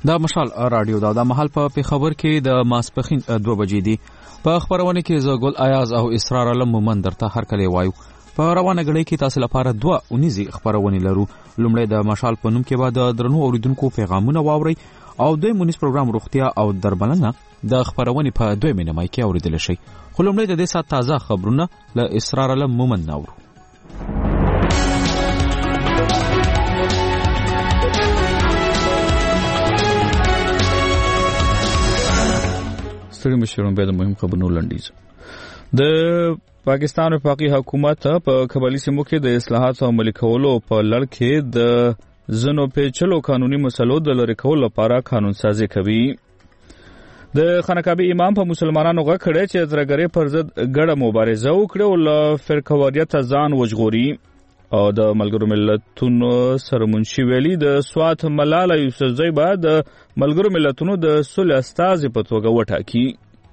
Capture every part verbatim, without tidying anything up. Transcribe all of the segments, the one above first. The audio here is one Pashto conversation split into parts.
دا مشال رادیو دا د محل په پیښور کې د ماسپخین دوه بجې دي. په خبرونه کې زه ګل ایاز او اسرار علم مومن درته هر کله وایو. په روانه غړي کې تاسو لپاره دوه اونیزي خبرونه لرو. لومړی د مشال په نوم کې بعد درنو اوریدونکو پیغامونه واوري او دوی مونږ پروګرام روغتیا او درملنه د خبرونه په دوه مینه مای کې اوریدل شي. خو لومړی د دې سات تازه خبرونه له اسرار علم مومن ناورو. ستړي مشرون به د مهم خبرونو لنډیز. د پاکستان وفاقي حکومت په قبایلی سیمو کې د اصلاحات او عملي کولو په لړ کې د ځینو پیچلو قانوني مسلو د لرې کولو لپاره قانون سازي کوي. د خانقاه امام په مسلمانانو غږ کړی چې ترګری پر ضد ګډه مبارزه وکړي او له فرقواریت ځان وژغوري. او د ملګرو ملتونو سرمنشي ویلي د سوات ملاله یوسفزۍ به د ملګرو ملتونو د صلح استازي په توګه وټاکي.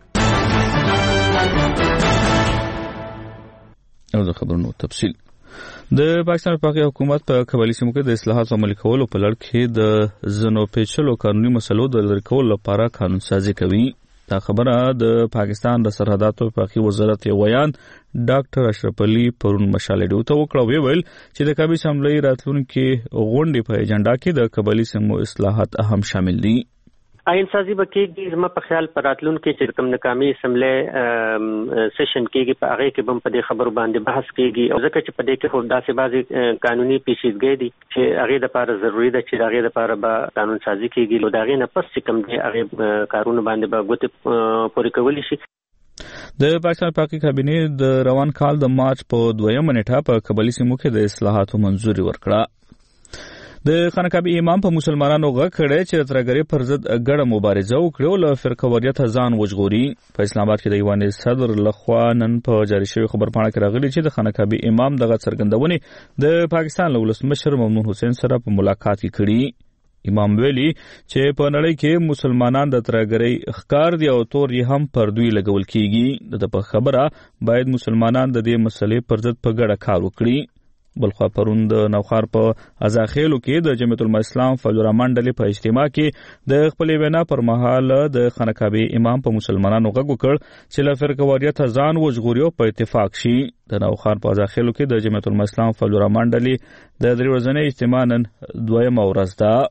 او د خبرونو تفصیل. د پاکستان وفاقي حکومت په قبایلی سیمو کې د اصلاحاتو عملي کولو په لړ کې د ځینو پیچلو قانوني مسلو د لرې کولو لپاره قانون سازي کوي. دا خبره د پاکستان د سرحداتو وفاقي وزارت ویان ډاکټر اشرف علي پرون مشالډو ته وکړه. ویل چې د قبایلی اسمبلی راتلونکي غونډې په ایجنډا کې د قبایلی سیمو اصلاحات اهم شامل دي. آئین سازي به کېږي زما په خیال په راتلونکي چې کوم ناکامي اسمبلی سیشن کېږي په هغه کې به په دې خبرو باندې بحث کېږي او ځکه چې په دې کې خو داسې بعضې قانوني پیچیدګۍ دي چې هغې دپاره ضروري ده چې د هغې دپاره به قانون سازي کېږي نو د هغې نه پس چې کوم دی هغې کارونو باندې به ګوتې پورې کولی شي. د پاکستان وفاقي کابینې د روان کال د مارچ په دویمه نیټه په قبایلی سیمو کې د اصلاحاتو منظوري ورکړه. د خانقاه امام په مسلمانانو غږ کړی چې ترګری پر ضد ګډه مبارزه وکړي او له فرقواریت ځان وژغوري. په اسلام آباد کې د ایوان صدر لخوا نن په جاری شوی خبرپاڼه کې راغلي چې د خانقاه امام دغه څرګندونې د پاکستان له ولسمشر ممنون حسین سره په ملاقات کې کړي. امام ویلي چې په نړۍ کې مسلمانان د ترګری ښکار دي او تور یې هم پر دوی لګول کیږي. د په خبره باید مسلمانان د دې مسلې پر ضد په ګډه کار وکړي. بلخوا پرون د نوخار په ازاخیلو کې د جمعیت العلماء اسلام فضل الرحمن ډلې په اجتماع کې د خپلې وینا پر مهال د خانقاه امام په مسلمانانو غږ وکړ چې له فرقواریت ځان وژغوري او په اتفاق شي. د نوخار په ازاخیلو کې د جمعیت العلماء اسلام فضل الرحمن ډلې د درې ورځنۍ اجتماع نن دویمه ورځ ده.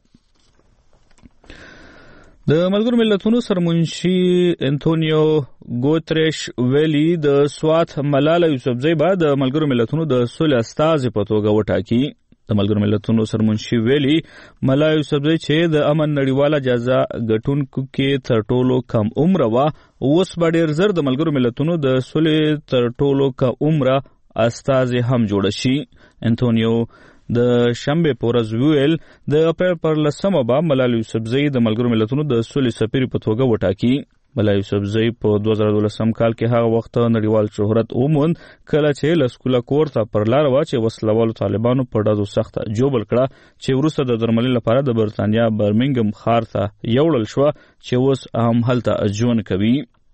د ملګرو ملتونو سرمنشي انټونیو ګوتریش ویلي د سوات ملاله یوسفزۍ به د ملګرو ملتونو د صلح استازي په توګه وټاکي. د ملګرو ملتونو سرمنشي ویلي ملاله یوسفزۍ چې د امن نړیواله جایزه ګټونکو کې تر ټولو کم عمره وه اوس به ډېر زر د ملګرو ملتونو د صلح تر ټولو کم عمره استازي هم جوړه شي. انټونیو د شنبه په ورځ ویل د اپریل پر لسمه به ملاله یوسفزۍ د ملګرو ملتونو د صلح سفیر په توګه وټاکي. ملاله یوسفزۍ په دوه زره دولسم کال کې هغه وخت نړیوال شهرت وموند کله چې له سکوله کور ته پر لار وه چې وسلوالو طالبانو په ډزو سخته جوبل کړه چې وروسته د درملنې لپاره د برطانیا برمنګم ښار ته یوړل شوه چې اوس هم هلته ژوند کوي.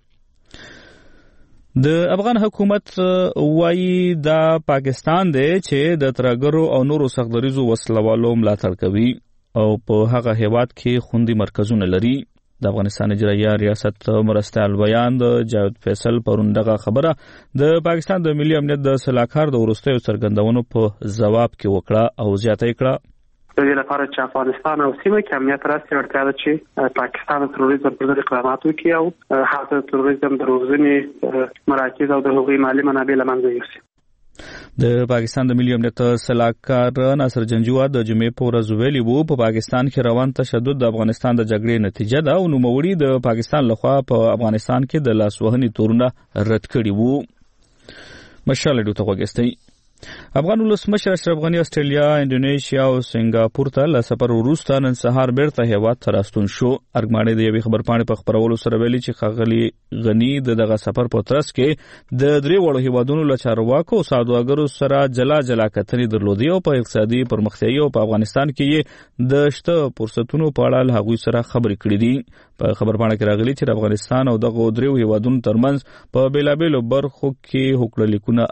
د افغان حکومت وایي دا پاکستان دی چې د ترګرو او نورو سختدریزو وسلوالو ملاتړ کوي او په هغه هیواد کې خوندي مرکزونه لري. د افغانستان اجرایه ریاست مرستیال ویان د جاوید فیصل پرون دغه خبره د پاکستان د ملي امنیت د سلاکار د وروستیو څرګندونو په ځواب کې وکړه او زیاته یې کړه د دې لپاره چې افغانستان او سیمه کې امنیت راسي ورته ده چې پاکستان تروریزم پر ضد اقدامات وکړي او هغه تروریزم د روزنې مراکز او د هغوی مالي منابع له منځه یوسي. د پاکستان د ملي امنیت سلاکار ناصر جنجوا د جمعې په ورځ ویلي وو په پاکستان کې روان تشدد د افغانستان د جګړې نتیجه ده او نوموړي د پاکستان لخوا په افغانستان کې د لاسوهنې تورونه رد کړي وو. مشالډو ته وګستئ. افغان ولسمشر اشرف غنی استرالیا، انډونیشیا او سنگاپور ته له سفر وروسته نن سهار بیرته هیواد ته راستون شو. ارګماڼي د یوې خبرپاڼې په خپرولو سره ویلي چې ښاغلي غني د دغه سفر په ترڅ کې د درې وړو هیوادونو له چارواکو او سوداګرو سره جلا جلا کتنې درلودې او په اقتصادي پرمختیايي او په افغانستان کې یې د شته فرصتونو په اړه له هغوی سره خبرې کړې دي. په خبرپاڼه کې راغلي چې افغانستان او دغه درې هیوادونو ترمنځ په بیلابیلو برخو کې هوکړه لیکونه اهم شوي دي. د افغان حکومت وایي دا پاکستان دی چې د ترګرو او نورو سختدریزو وسلوالو ملاتړ کوي او په هغه هیواد کې خوندي مرکزونه لري. د پاکستان د ملي امنیت سلاکار ناصر جنجوا د جمعې په ورځ ویل د افغانستان د جګړې نتیجه ده او نوموړي د پاکستان لخوا په افغانستان کې د لاسوهنې تورونه رد کړي وو.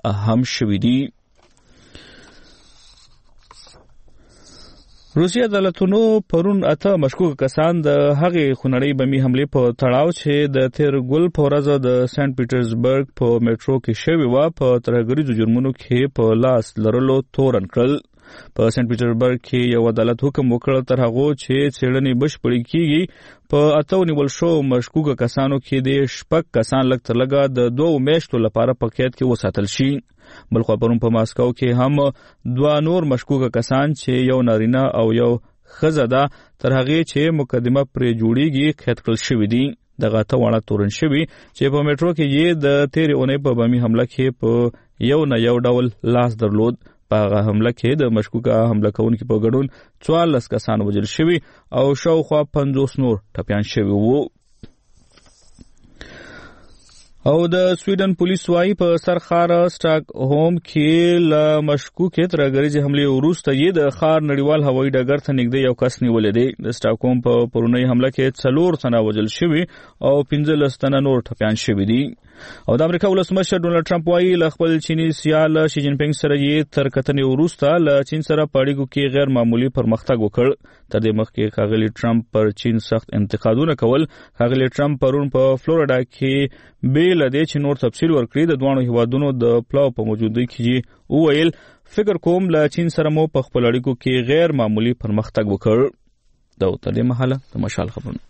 روسي عدالتونو پرون اته مشکوک کسان د هغې خونړۍ بمي حملې په تړاو چې د تیر ګل په ورځ د سنت پیټرزبرګ په میټرو کې شوې وه په ترهګریزو جرمونو کې په لاس لرلو تورن کړل. په سنت پیټرزبرګ کې یو عدالت حکم وکړ تر هغو چې څېړنې بشپړې کیږي په اته ونیول شوو مشکوکه کسانو کې د شپږ کسان لږ تر لږه د دوو میاشتو لپاره په قید کې وساتل شي. بلخوا پرون په ماسکو کې هم دوه نور مشکوکه کسان چې یو نارینه او یو ښځه ده تر هغې چې مقدمه پرې جوړیږي قید کړل شوي دي. دغه اته واړه تورن شوي چې په میټرو کې یې د تېرې اونۍ په بمي حمله کې په یو نه یو ډول لاس درلود. په هغه حمله کې د مشکوکه حمله کوونکي په ګډون څوارلس کسان وژل شوي او شاوخوا پنځوس نور ټپیان شوي وو. او د سویډن پولیس وايي په سرخار سټاک هوم کې له مشکوکې ترهګریزې حملې وروسته یې د ښار نړیوال هوایي ډګر ته نږدې یو کس نیولی دی. د سټاک هوم په پرونۍ حمله کې څلور تنه وژل شوي او پنځلس تنه نور ټپیان شوي دي. او د امریکا ولسمشر ډونالډ ټرمپ وايي له خپل چیني سیال شي جین پینګ سره یې تر کتنې وروسته له چین سره په اړیکو کې غیر معمولي پرمختګ وکړ. تر دې مخکې ښاغلي ټرمپ پر چین سخت انتقادونه کول. ښاغلي ټرمپ پرون په فلوریډا کې بې له دې چې نور تفصیل ورکړي د دواړو هیوادونو د پلاو په موجودګۍ کې وویل فکر کوم له چین سره مو په خپل اړیکو کې غیر معمولي پرمختګ وکړ. دا تر دې مهاله د مشال خبرونه.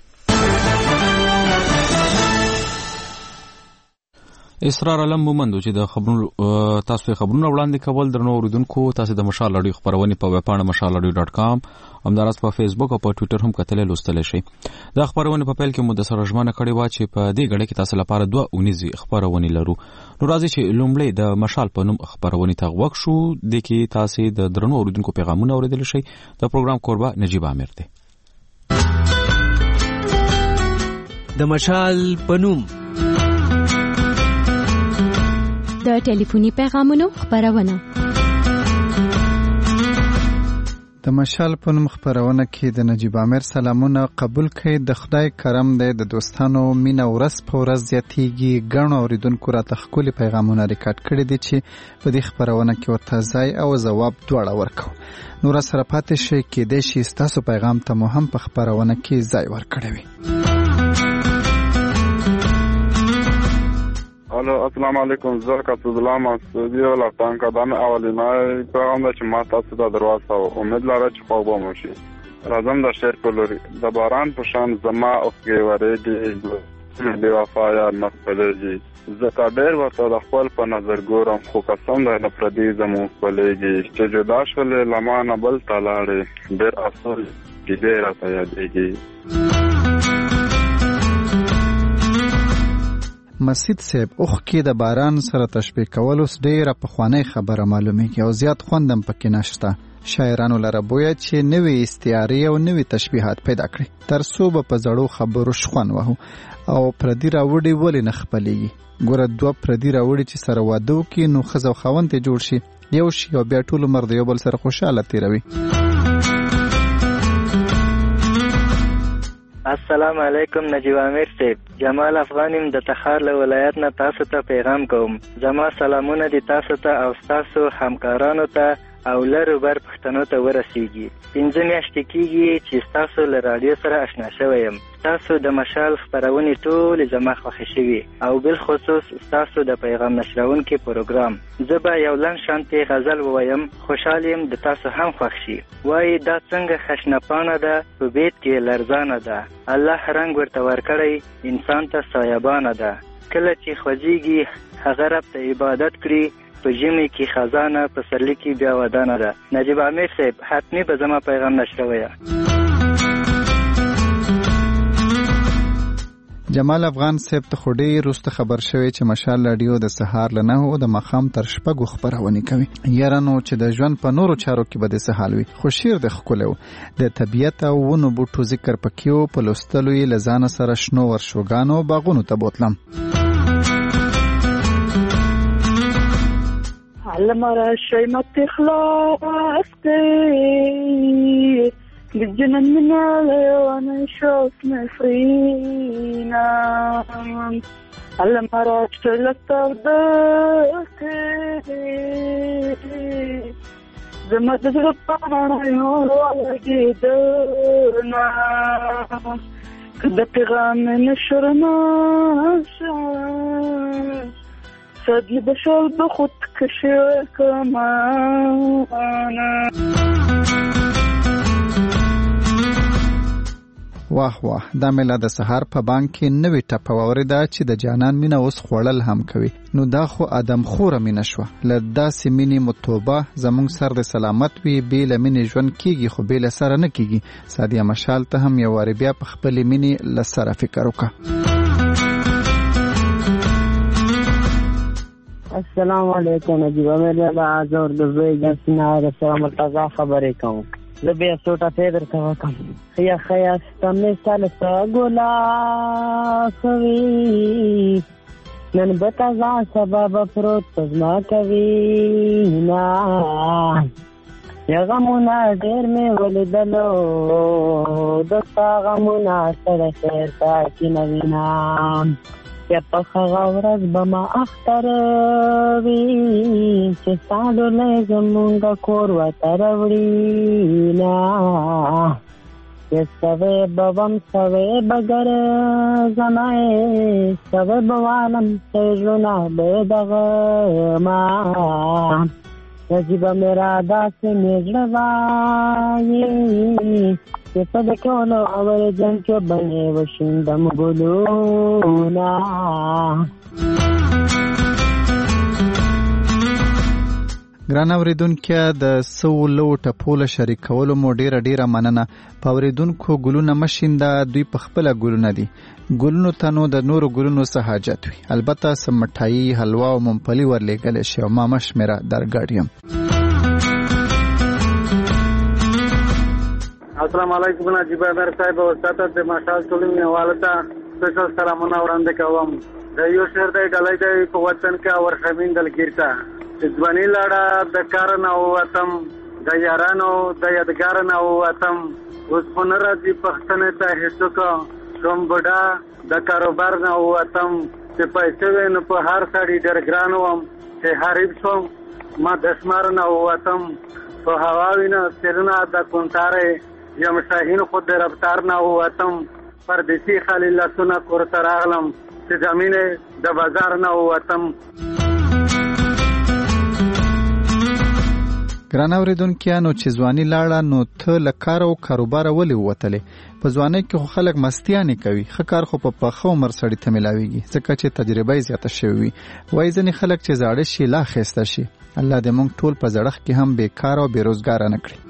اسرار علم مومندو چې د خبرونو تاسو ته خبرونه وړاندې کول درنو اوریدونکو تاسو د مشال اړیو خبرونه په ویبپاڼه مشال اړیو ډاټ کام همدارس په فیسبوک او په ټوئیټر هم کتل لوستل شي. دا خبرونه په پیل کې مو د سره ژمنه کړې و چې په دې غړي کې تاسو لپاره دوه اونیزي خبرونه لرو. نو راځي چې لومړی د مشال په نوم خبرونه ته وښ شو د کې تاسو د درنو اوریدونکو پیغامونه اوریدل شي. د پروګرام کوربه نجیب عامر دی. د مشال په نوم د ټلیفوني پیغامونو خبرونه. د مشال په نوم خبرونه کې د نجیب عامر سلامونه قبول کړئ. د خدای کرم دی د دوستانو مینه ورځ په ورځ زیاتیږي. ګڼو اوریدونکو راته ښکلي پیغامونه ریکارډ کړي دي چې په دې خبرونه کې ورته ځای او ځواب دواړه ورکوو. نو راسره پاتې شئ کیدای شي ستاسو پیغام ته مو هم په خبرونه کې ځای ورکړی وي. الو السلام علیکم. زه قصدالله مسعودی ولفتان کدان اولینای پیغام ده چې ما تاسو ته درواست او امید لاره چې خوب مو شي. راځم د شعر په لوري. د باران په شان زما اوښکې ورېږي بې وفا یار نه خپلېږي. زه تا ډېر ورته د خپل په نظر ګورم خو قسم دی له پردي زموږ خپلېږي. چې جدا شولې له ما نه بل ته لاړې ډېر افسوس کیدې راته یادېږي. مسید صاحب اوښکې د باران سره تشبیه کول اوس ډېره پخوانۍ خبره معلومیږي او زیات خوند هم پکې نشته. شاعرانو لره بویه چې نوې استعارې او نوې تشبیهات پیدا کړي تر څو به په زړو خبرو شخوان وهو او پردي راوړي ولې نه خپلېږي. ګوره دوه پردي راوړي چې سره واده وکړي نو ښځه او خاوند یې جوړ شي یو شي او بیا ټول عمر د یو بل سره خوشحاله تېروي. السلام علیکم نجیب عامر صاحب. جمال افغانیم د تخار له ولایت نه تاسو ته پیغام کوم. زما سلامونه دي تاسو ته او تاسو همکارانو ته او لرو بر پښتنو ته ورسیږي. پنځه میاشتې کېږي چې تاسو له راډیو سره اشنا شوی یم. تاسو د مشال خپرونې ټولې زما خوښې شوي او بالخصوص تاسو د پیغام نشرونکي پروګرام. زه به یو لنډ شانتې غزل ووایم. خوشحال یم د تاسو هم خوښ شي. وایي دا څنګه خشنپانه ده په بیت کې لرزانه ده. الله رنګ ورته ورکړی انسان ته سایبانه ده. کله چې خوځېږي هغه رب ته عبادت کړي په ژمي کې خزانه په سرلی کې بیا ودانه ده. نجیب عامر صاحب حتمی به زما پیغام نشرویه. جمال افغان صاحب ته خو ډېر وروسته خبر شوی چې مشال راډیو د سهار له نهو د ماښام تر شپږو خپرونې کوي. یاره نو چې د ژوند په نورو چارو کې به داسې حال وي. خو شعر د ښکلی و. د طبیعت او ونو بوټو ذکر پکې و. په لوستلو یې له ځانه سره شنو ورشوګانو باغونو ته بوتلم. علم راشي متخلاص كي بالجنن من العيون شوف مفرينا. علم راشي للتردك زما د زړه پاڼه یو ولګېدله که د پیغام نشر ناشه صدی بشل به خود کشی کمانه. واه واه دا مله د سهار په بانک کې نوې ټپه واورېده چې د جانان مینه اوس خوړل هم کوي. نو دا خو ادم خوره مینه شوه. له داسې مینې مو توبه، زموږ سر د سلامت وي. بې له مینې ژوند کېږي خو بې له سره نه کېږي. سادیه مشال ته هم یو وارې بیا په خپلې مینې له سره فکر وکړه. السلام علیکم نجیبه مې له ازور د زوی جنسنا د سره مرتضی خبرې کوم. زه بیا څوټه پیدر ته وکم خیا خیا ستمې سال سګولا خوي نن بتازا سبب پروت پزما کوي نا یا غمونا ډېر مې ولیدلو دستا غمونا سره خیر تا کې نوینا یا په هغه ورځ به ما اختر وي چې ساډو له زمونږ کور ورته راوړي نه یا سوی به وم سوی به ګرځمه سوی به والم چې ژوند به دغه ما نجیبه مې را داسې مې زړه وایي چې په د کولو اول جنګ کې بنې وشیندم ګلونه. ګران اوریدونکو د سو لو ټپو له شریکولو مو ډیره ډیره مننه. په اوریدونکو ګلونه مشینده، دوی په خپله ګلونه دي. ګلونو ته نو د نورو ګلونو څه حاجت وي. البته سم مټایي، حلوا او ممپلي ورلېږلی شي او ما مشمېره درګډ یم. السلام علیکم نجیب در صاحب او استاد د ماشال ټولنې حواله ته سپیشل سلامونه وړاندې کوم. د یو شعر دی ډالۍ دی په وطن کې ورخمین دلګیرته ځواني لاړه د کار نه ووتم، د یارانو د یادګار نه ووتم، اوس خو نه راځي پښتنې ته هېڅوک شوم بوډا د کاروبار نه ووتم، چې پیسې وې نو په هر سړي ډېر ګران وم، چې حریف شوم ما د شمار نه ووتم، په هوا وینه سرونه د کونتارې یم شاهین خود د رفتار نه ووتم، پردیسي خالی لاسونه کور ته راغلم، چې زمینې د بازار نه ووتم. ګران اوریدونکیانو چې ځواني لاړه نو ته له کار او کاروباره ولې ووتلې؟ په ځوانۍ کې خو خلک مستیانې کوي، ښه کار خو په پخه عمر سړي ته میلاویږي ځکه چې تجربه یې زیاته شوې وي. وایي ځینې خلک چې زاړه شي لا ښایسته شي. الله دې موږ ټول په زړښت کې هم بیکاره او بېروزګاره نه کړي.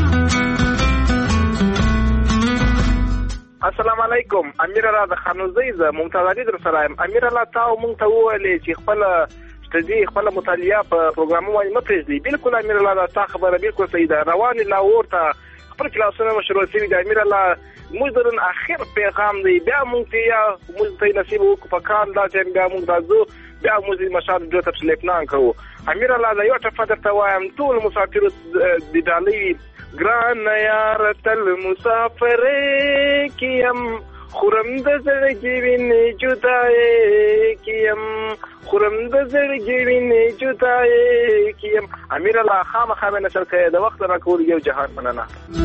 السلام علیکم. امیر الله د خانوزۍ زه ممتاز علي در سره یم. امیر الله تاسو موږ ته وویلې چې خپل ستدي خپل مطالعه په پروګرامونو باندې مه پرېږدئ. بالکل امیر الله دا تا خبره بالکل صحیح ده. روانې لاهور ته خپل کلاسونه مشروع شوي دي. امیر الله موږ د نن اخر پیغام دی، بیا موږ ته یا موږ ته نصیب وکړو په کال دا چې بیا موږ راځو بیا موږ مشال جو تفصیل پلان کوو. امیر الله دا یو ټپه درته وایم، ټول مسافرو د ډالۍ ګران یار تل مسافر کیم خورم د زړګي وینې جدای کیم خورم د زړګي وینې جدای کیم. امیر الله خامخا مې نشر کړی د وخت راکول یو جهان مننه.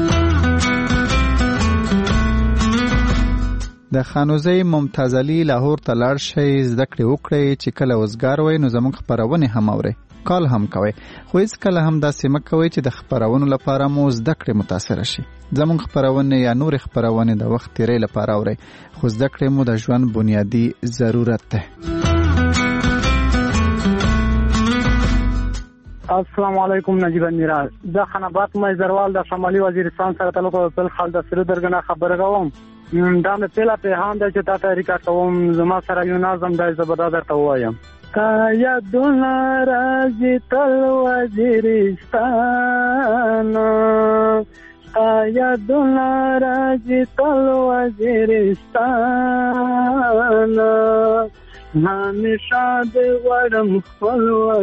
د خانوزۍ ممتاز علي لاهور ته لاړ شئ، زده کړې وکړئ چې کله وزګار وئ نو زموږ خپرونې هم اورئ، کال هم کوئ، خو هیڅ کله هم داسې مه کوئ چې د خپرونو لپاره مو زده کړې متاثره شي. زموږ خپرونې یا نورې خپرونې د وخت تیرۍ لپاره اورئ، خو زده کړې مو د ژوند بنیادي ضرورت ده. السلام علیکم نجیب میراز. د خنبات مزروال د شمالي وزیرستان سره تعلق په خل د سره درګنه خبره کوم. دا مې پهلا پیغام دی چې تاسو ریکارډ کوم. زما سره یو نظم دی زبردا درته وایم. کایا دونا راځي تل وزیرستان، کایا دونا راځي تل وزیرستان، همیشه دې غواړم خپل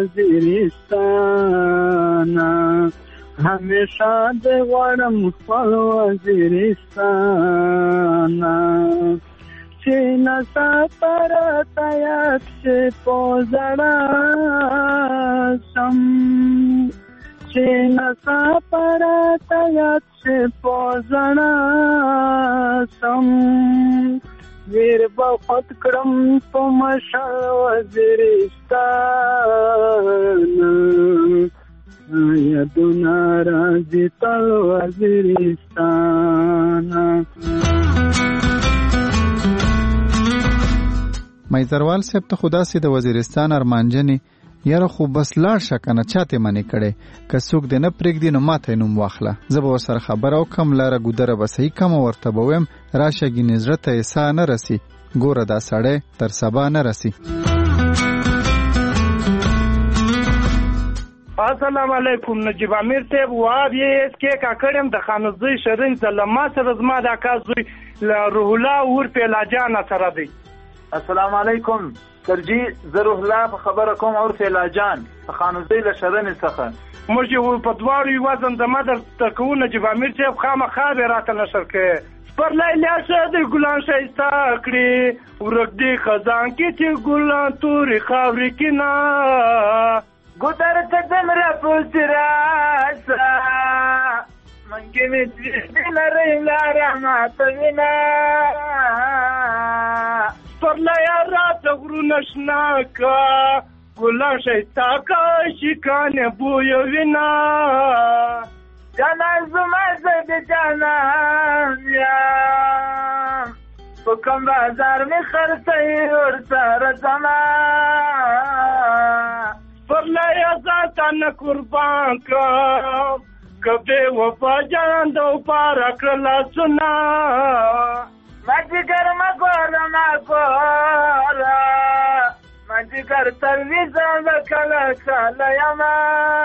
وزیرستان، همیشه دې غواړم خپل وزیرستان، چې نسا پر تیات چې پوزړا سم، چې نسا پراته یاد شي په زړه سم ویر به خود کړم په مشال وزیرستان یادونه راځي تل وزیرستان. میزروال صاحب ته خدا سي د وزیرستان ارمانجنې یاره خو بس لاړ شه کنه چاته منې کړي که څوک دې نه پرېږدي نو ماته نوم واخله زه به ورسره خبره وکړم لاره ګودره به صحیح کمه ورته به ویم راشه ګینې زړه ته یې ساه نه رسي ګوره دا سړی تر سبا نه رسي. السلام علیکم نجیب امیر صاحب واب یې اس کې کاکړم د خانزوی شرین زلما سره زما د اکا زوی روح الله ور په لاجان سره دی. السلام علیکم سرجی زروح الله په خبره کوم اور فیلا جان په خانوزی له شرن څخه موږ یو په دواري وزن د مدر تکو نجیب امیر صاحب خامخا به راته نشر کې پر لیلا شه د ګلان شایسته کړی ورک دی خزان کې چې ګلان تورې خاورې کې نه ګودر ته دمره پوسراسا منګې مې دې لري لاره ماته وینا پر لیا رات غرونه شناکا ګلان شایسته کا شکانې بوی وینا جانان زما زد جانان یا په کوم بازار مې خرڅې ورسره زما پر لیا ځان قربان کا کبه وفا جان دو پارا کړلا سنا مجګر ما ګور ما ګور مجګر تر وی ځان کله کله یما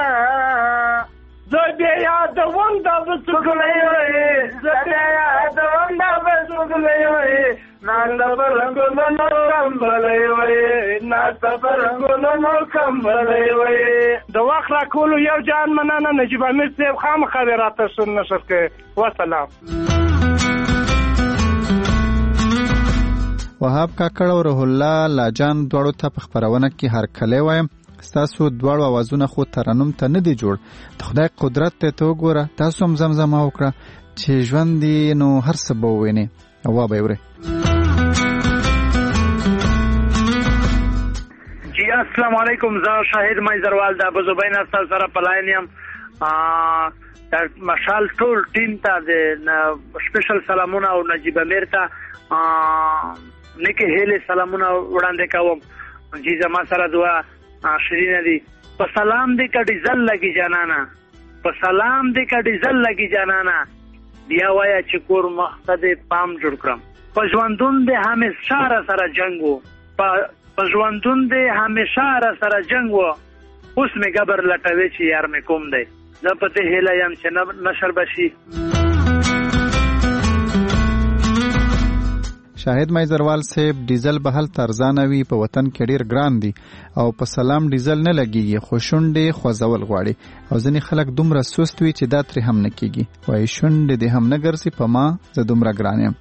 زه بیا یاد وم دا وسګلې وې زه بیا یاد وم دا وسګلې وې نال برنګونو نو کمبلې وې نال برنګونو نو کمبلې وې د وخت را کولو یو جان مننه نجیب امیر صاحب خام خبرات شون نشر کې والسلام. وهاب کاکړ او روح الله لاجان دواړو ته په خبرونه کې هر کله وایم ستاسو دواړو اوازونه خو ترنم ته نه دی جوړ د خدای قدرت ته تو ګوره تاسو هم زمزمه وکړه چې ژوند دی نو هر څه به ووینې او وا به وره. جی السلام علیکم زه شاهد میزروال د ابوزبین استاد سره پلاینیم د مشال ټول ټیم ته د سپیشل سلامونه او نجیب امیر ته نیکه هیله سلامونه وړاندې کوم. جی زما سره دعا شیرین دی په سلام دې کا ډیزل لګي جانانا په سلام دې کا ډیزل لګي جانانا بیا وایا چې کور مقصد پام جوړ کړم په ژوندون دې همیشه سره جنگو په ژوندون دې همیشه سره جنگو اوس مې قبر لټوي چې یار مې کوم دی زه په دې هیله یم چې نشر بشي. شاهد میزروال صاحب ډیزل به هل ترزانه وي په وطن کې ډیر ګران دي او په سلام ډیزل نه لګيږي خو شونډې خوځول غواړي او ځینې خلک دومره سست وي چې دا ترې هم نه کیږي وایي شونډې دې هم نه ګرځي په ما زه دومره ګران یم.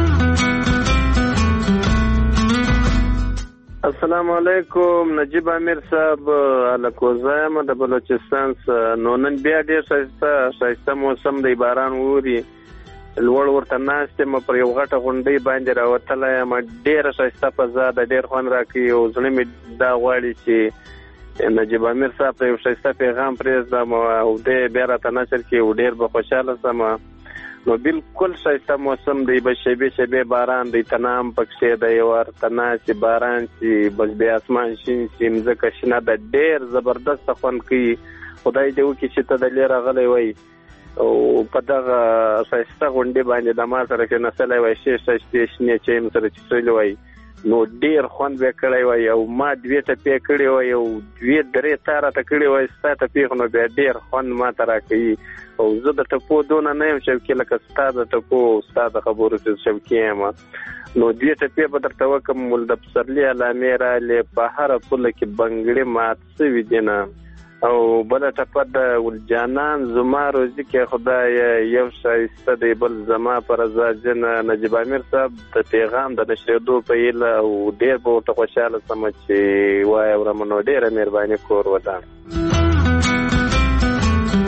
السلام علیکم نجیب امیر صاحب الکوزایم د بلوچستان نو نن بیا ډیر ښایسته ښایسته موسم دی باران ووري لوړ ورته ناستې م پر یو غټه غونډۍ باندې راوتلی یم ډېره ښایسته فضا ده ډېر خوند راکوي او زړه مې دا غواړي چې نجیب امیر صاحب ته یو ښایسته پیغام پرېږدم او دی بیا راته نشر کړي او ډېر به خوشحاله شم. نو بالکل ښایسته موسم دی به شیبې شیبې باران دی تنام پکښې دی ورته ناستې باران چې بس بیا اسمان شین شي مځکه شنه ده ډېر زبردسته خوند کوي. خدای دې وکړي چې ته دلې راغلی وای او په دغه ښایسته غونډې باندې د ما سره کېناستلی وای ښې ښایستې شنې چې یم سره چیڅلي وای نو ډېر خوند به کړی وای او ما دوې ټپې کړې وای او دوې درې تا راته کړې وای ستا ټپې خو نو بیا ډېر خوند ما ته راکوي او زه د ټپو دونه نه یم شوقي لکه ستا د ټپو او ستا د خبرو چې شوقي یم. نو دوې ټپې به درته وکړم مول د پسرلي علامې رالې په هره پوله کې بنګړې مات شوي دي نه او بله ټپه د ولجانان زما روزي کې خدای یو ښایسته دی بل زما په رضا جن نجیب امیر صاحب د پیغام د نشرېدو په هیله او ډېر به ورته خوشحاله شم چې وایه اورم نو ډېره مهرباني کور ودان.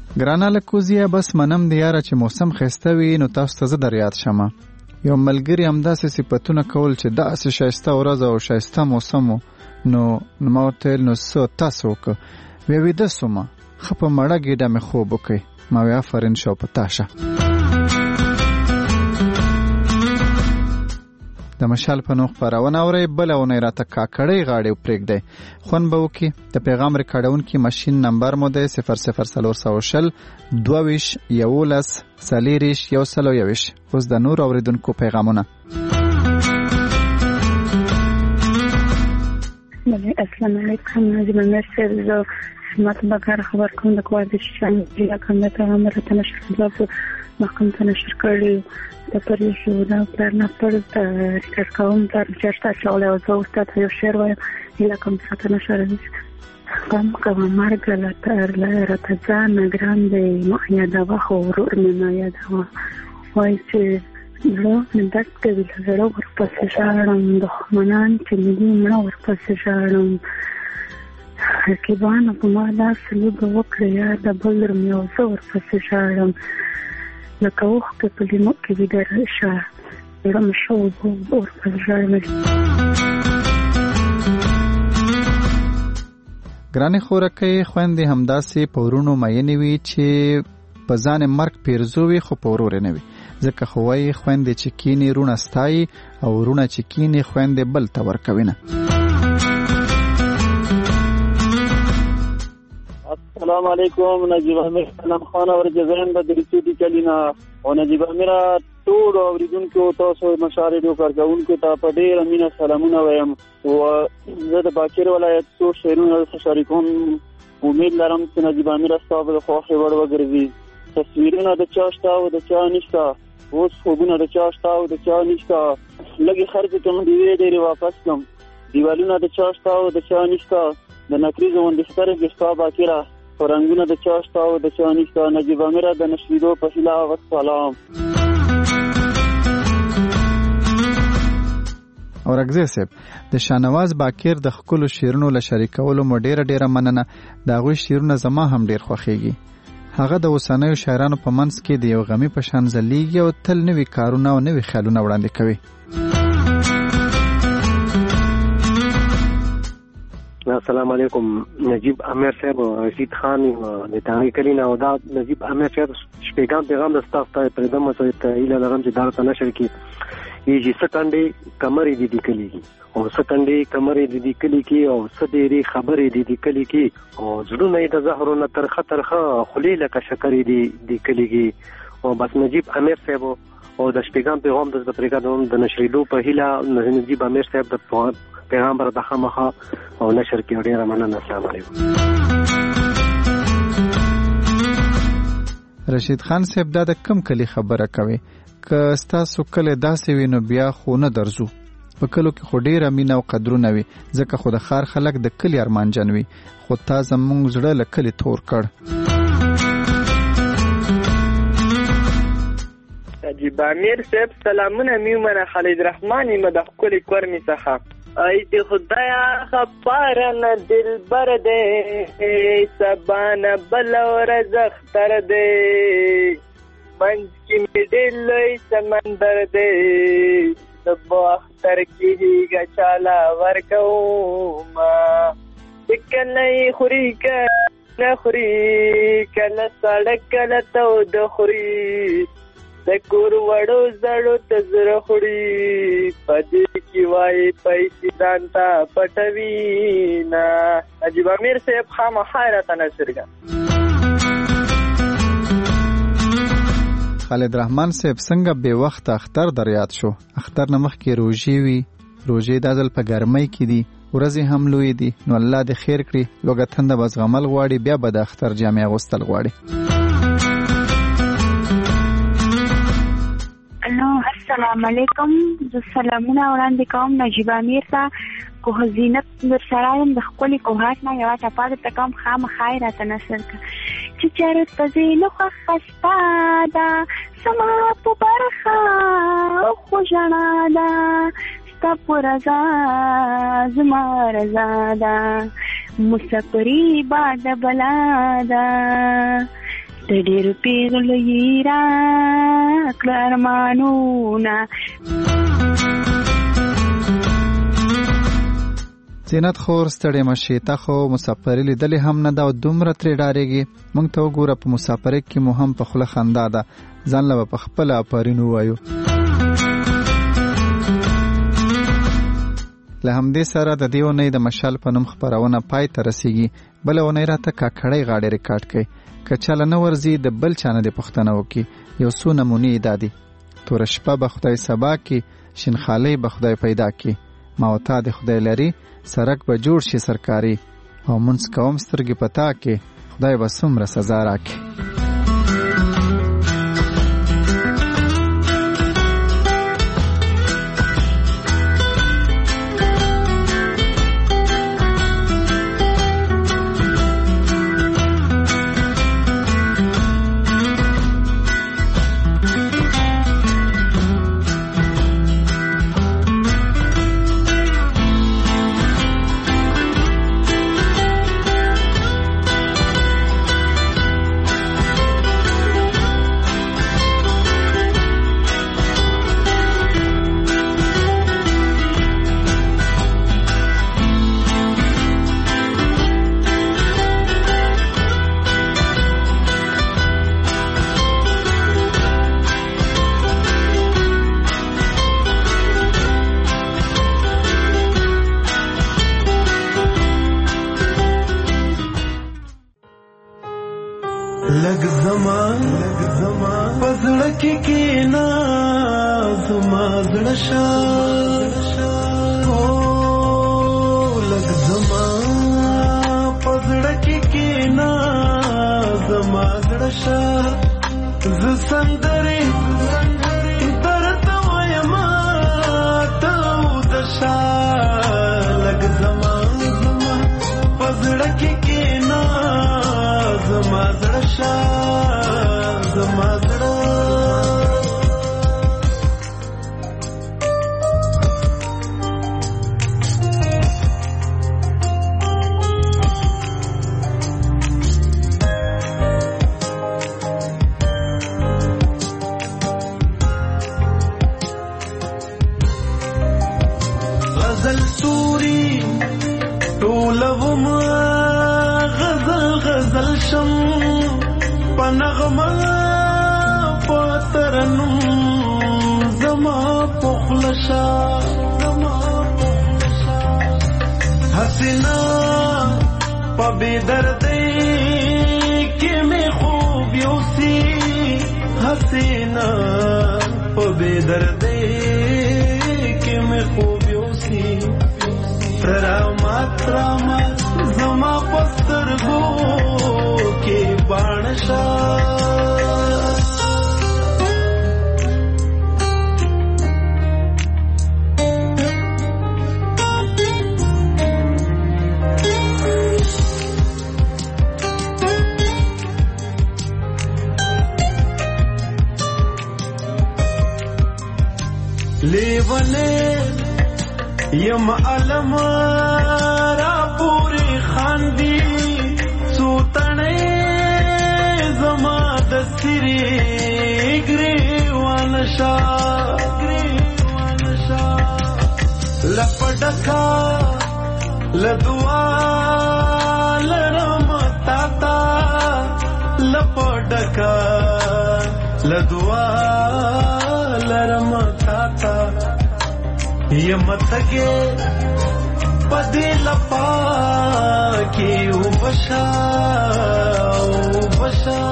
ګرانه لکوزیه بس منم د یاره چې موسم ښایسته وي نو تاسو ته زه در یاد شمه. یو ملګري همداسې صفتونه کول چې داسې ښایسته ورځ او ښایسته موسم و نو ما ورته ویل نو څه تاسو وکړه. وی ویده سومه ښه په مړه ګېډه مې خوب وکړئ. ما وی آفرین شو په تا شه. د مشال په نوم خپرونه اورئ. بله اونۍ راته کاکړۍ غاړې پرېږدئ. خوند به وکړي. د پیغام ریکارډونکي ماشین نمبر مو دی صفر صفر څلور سوه شل دوه ویشت یولس څلېرویشت یو سل او یوویشت. اوس د نور اورېدونکو پیغامونه. السلام علیکم. نجیبه مرسي زه خدمت بکار خبر کوم د کوارد شان دی کوم د پیغام راته نشر کړو مخکم ته نشر کړی د پرې شو دا پر نه پر د ریکارډ کوم تر چرته چاله او زه اوسه ته یو شعر وایم اله کوم څه ته نشر کوم کوم مرګ لا تر لا راته ځان ګران دی ما یادوا خو ورور مې ما یادوا وای چې زه درد کوي زه ورپسې شاړم دښمنان چې مې مړه ورپسې شاړم رقیبانو په ما داسې لوبه وکړه یاده بل مې او زه ورپسې شاړم لکه اوښکې په لیمو کې ویده شه زړه مې ښه اوبه ورپسې شاړم. ګرانې خورکۍ خویندې همداسې په ورونو مینې وي چې په ځان مرګ پیرزو وي خو په ورور نه وي. ځکه خو وایي خویندې چې کینې رونه ستایي او رونه چې کینې خویندې بل ته ورکوي نه. السلام علیکم. نجیب امیر سلام خان اور جزائن د دریچې کلینا او نجیب امیر ټول اوریدونکو تاسو مشاهده وکړونکو ته په ډیر امینه سلامونه وایم او زه د باکر ولایت څو شهرونو شریکوم. امید لرم چې نجیب امیر تاسو د خوښي وړ وګرځي. تصویرونه د چا شته او د چا نشته. اوس خوبونه د چا شته او د چا نشته. لږی خرج کوم دی ډیر واپس کوم. دیوالونه د چا شته او د چا نشته. د نکریزو وندستره گشتا باکره رنگونه د چا شته او د چا نشته. نجیب امیر د نشریدو په هیله او سلام. اورګزی صاحب د شانواز باکر د خپل شیرونو له شریکولو مو ډیره ډیره مننه. دا غوي شیرونه زما هم ډیر خوښیږي. هغه د اوسنیو شاعرانو په منځ کې د یو غمی په شان ځلیږي او تل نوي کارونه او نوي خیالونه وړاندې کوي. السلام علیکم. نجیب امیر صاحب رشید خان د تاریخ کلینا او دا نجیب امیر صاحب شپږم پیغام د سټاف ته پردم سره ته اله لرم چې دا ته نشر کی یی سکندې کمرې دي د کلی کی او سکندې کمرې دي د کلی کی او سديري خبرې دي د کلی کی او زړونه د زهرونه تر خطر خه خلیله کا شکرې دي د کلی کی او بس نجیب امیر صاحب او د شپږم پیغام د پرګادوم د نشریدو په هیله نجیب امیر صاحب د پیغام بر دغه مخه او نشر کې ډیره مننه. السلام علیکم. رشید خان صاحب دا د کم کلی خبره کوي که تاسو کله داسې وینو بیا خو نه درځو. په کلو کې خو ډیره مینه او قدرونه وي ځکه خو د خار خلک د کلی ارمان جنوي خو تا زمونږ زړه له کلی تور کړ. نجیب امیر صاحب سلامونه میومنه. خالد رحمان یم د خپل کورمی څخه. ای دی خدایا خبرن دلبر دے سبان بلور زختر دے منج کی مڈلوی سمندر دے سبو اختر کی ہی گچالا ورکو ما دکل نئی خوری کل نخوری کل سڑک کل تو دخوری دکور وڑو زڑو تزر خوڑی پدی کی وائی پیسی دانتا پٹوینا. نجیب امیر صاحب خام حیرتا نشر گا. خالد رحمان صاحب څنګه به وخت اختر در یاد شو. اختر نمخ کې روزي وي. روزي د ازل په ګرمۍ کې دي. ورځې هم لوی دي. نو الله دې خیر کړي. لوګه تنده بس غمل غواړي بیا به د اختر جامع غوستل غواړي. السلام علیکم. زه سلامونه وړاندې کوم نجیب امیر ته. کوه زینت در سره یم د خپلې کوهات نه یوه ټپه درته کوم خامخا یې راته نثر کړه چې چېرته ځې نو خوښه ستا ده زما په برخه خو ژړا ده ستا په رضا زما رضا ده مسافري باد بلا ده د ډېرو پیغلو یې راکړه ارمانونه. زینت خور ستړې مشي تا خو مسافري لیدلې هم نه ده او دومره ترې ډارېږي. موږ ته وګوره په مسافرۍ کې مو هم په خوله خندا ده، ځان له به په خپله آفرین ووایو. له همدې سره د دې اونۍ د مشال په نوم خپرونه پای ته رسیږي. بله اونۍ راته کاکړۍ غاړې ریکارډ کړئ. که چاله نه ورځي د بل چا نه دې پوښتنه وکړي. یو څو نمونې دا دي: توره شپه به خدای سبا کړي، شینخالۍ به خدای پیدا کړي، ما او تا د خدای لري، سرک به جوړ شي سرکاري، او منځ کوم سترګې په تا کې، خدای به څومره سزا راکړي. لگ زمان پزړه کې کینا زما زړه شا او لگ زمان پزړه کې کینا زما زړه شا ز سندري درته وایم ته ودشا لگ زمان پزړه کې کینا زما زړه شا زما زړه غزل سوري ټولوما غزل غزل شم پنغما پترنم زما پخلشا زما پخلشا حسنا پبی دردی کی میں خوب یوسی حسنا پبی دردی کی میں خوب یوسی رامات رامات زما پسترگو کی بانشا لیونے یم علم را پوری خاندی سوتنے زما دسری گریوانشا گریوانشا لپڈکا لدوا لرم تاتا لپڈکا لدوا لرم تاتا یمتگے پدی لپا کی او بشا او بشا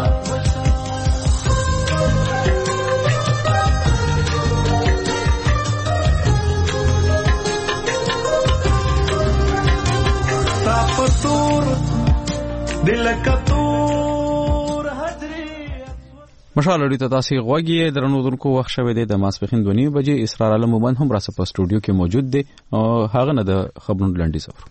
ساپتور دلکتور مشال لري ته تاسو غوږی درنو دونکو وخت شوه د ماسپخین دونی بجې اسرار عالم مومن هم راسه په سټوډیو کې موجود دی او هغه نه د خبرونو لنډي سفر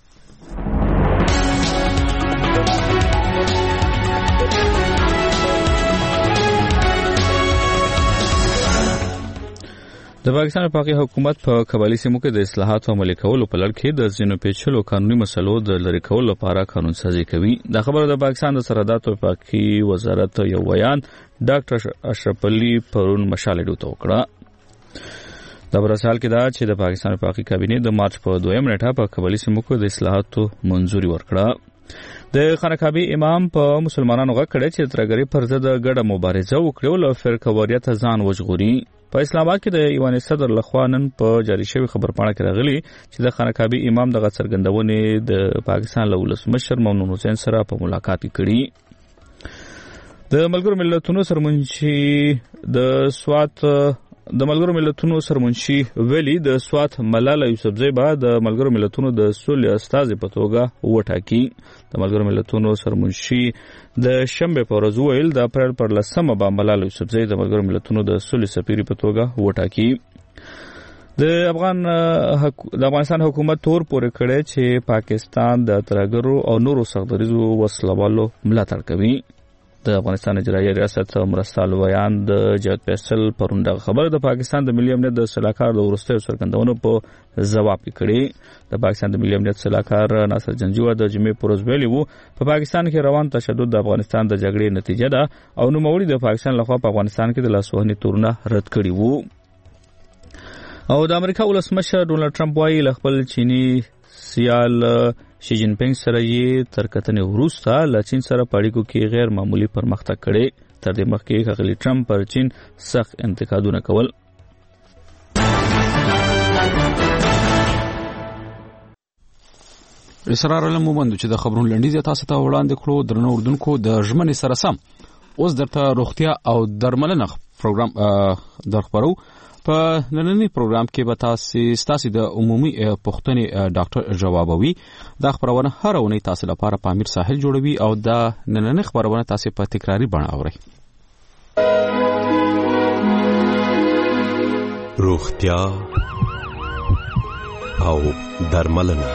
د پاکستان پاکي حکومت په قبایلی سیمو کې د اصلاحاتو عملي کولو په لړ کې د ځینو پیچلو قانوني مسلو د لرې کولو لپاره قانون سازي کوي. دا خبره د پاکستان د سرحداتو پاکي وزارت یو بیان ډاکټر اشرف علي پرون مشال ډوته وکړه. د برسال کې دا چې د پاکستان پاکي کابینه د مارچ په دویم نیټه په قبایلی سیمو کې د اصلاحاتو منځوري ورکړه. د خانقابي امام په مسلمانانو غږ کړی چې ترګری پر ضد ګډه مبارزه وکړي او له فرقواریت ځان وژغوري. په اسلام آباد کې د ایوان صدر لخوا نن په جاری شوی خبرپاڼه کې راغلی چې د خانقابي امام د څرګندونې د پاکستان له ولسمشر ممنون حسین سره په ملاقات کړي. د ملګرو ملتونو سرمنشي د سوات د ملګرو ملتونو سرمنشي ویلي د سوات ملاله یوسفزۍ به د ملګرو ملتونو د سولې استازي په توګه وټاکي. د ملګرو ملتونو سرمنشي د شنبه په ورځ ویل د اپریل پر لسمه به ملاله یوسفزۍ د ملګرو ملتونو د سولې سفیر په توګه وټاکي. د افغان د افغانستان حکومت تور پورې کړی چې پاکستان د ترګرو او نورو سختدریزو وسلوالو ملاتړ کوي. د افغانستان اجرایي ریاست مرستال ویان د جهاد فیصل پرون د خبر د پاکستان د ملي امنیت د سلاکار د ورستیو څرګندونو په جواب کړي. د پاکستان د ملي امنیت سلاکار ناصر جنجوه د جمعې پر ورځ ویلي وو په پاکستان کې روان تشدد د افغانستان د جګړې نتیجه ده او نوموړي د پاکستان لخوا په افغانستان کې د لاسوهنې تورونه رد کړي وو. او د امریکا ولسمشر ډونالد ټرمپ وايي له خپل چینی سیال شي جین پینګ سره یې تر کتنې وروسته له چین سره په اړیکو کې غیر معمولی پرمختګ کړی. تر دې مخکې ښاغلي ټرمپ پر چین سخت انتقادونه کول. اسرار علم ومنو چې د خبرونو لنډیز تاسو ته وړاندې کړو. درنو اردوونکو د ژمنې سره سم اوس درته روغتیا او درملنه پروګرام درخبرو. په نننی پروګرام کې به تاسو ستاسو د عمومي پوښتنې ډاکټر جوابوي. دا خبرونه هر اونۍ تاسو لپاره په امیر ساحل جوړوي او دا نننی خبرونه تاسو په تکراری بڼه اورئ. روغتیا او درملنه.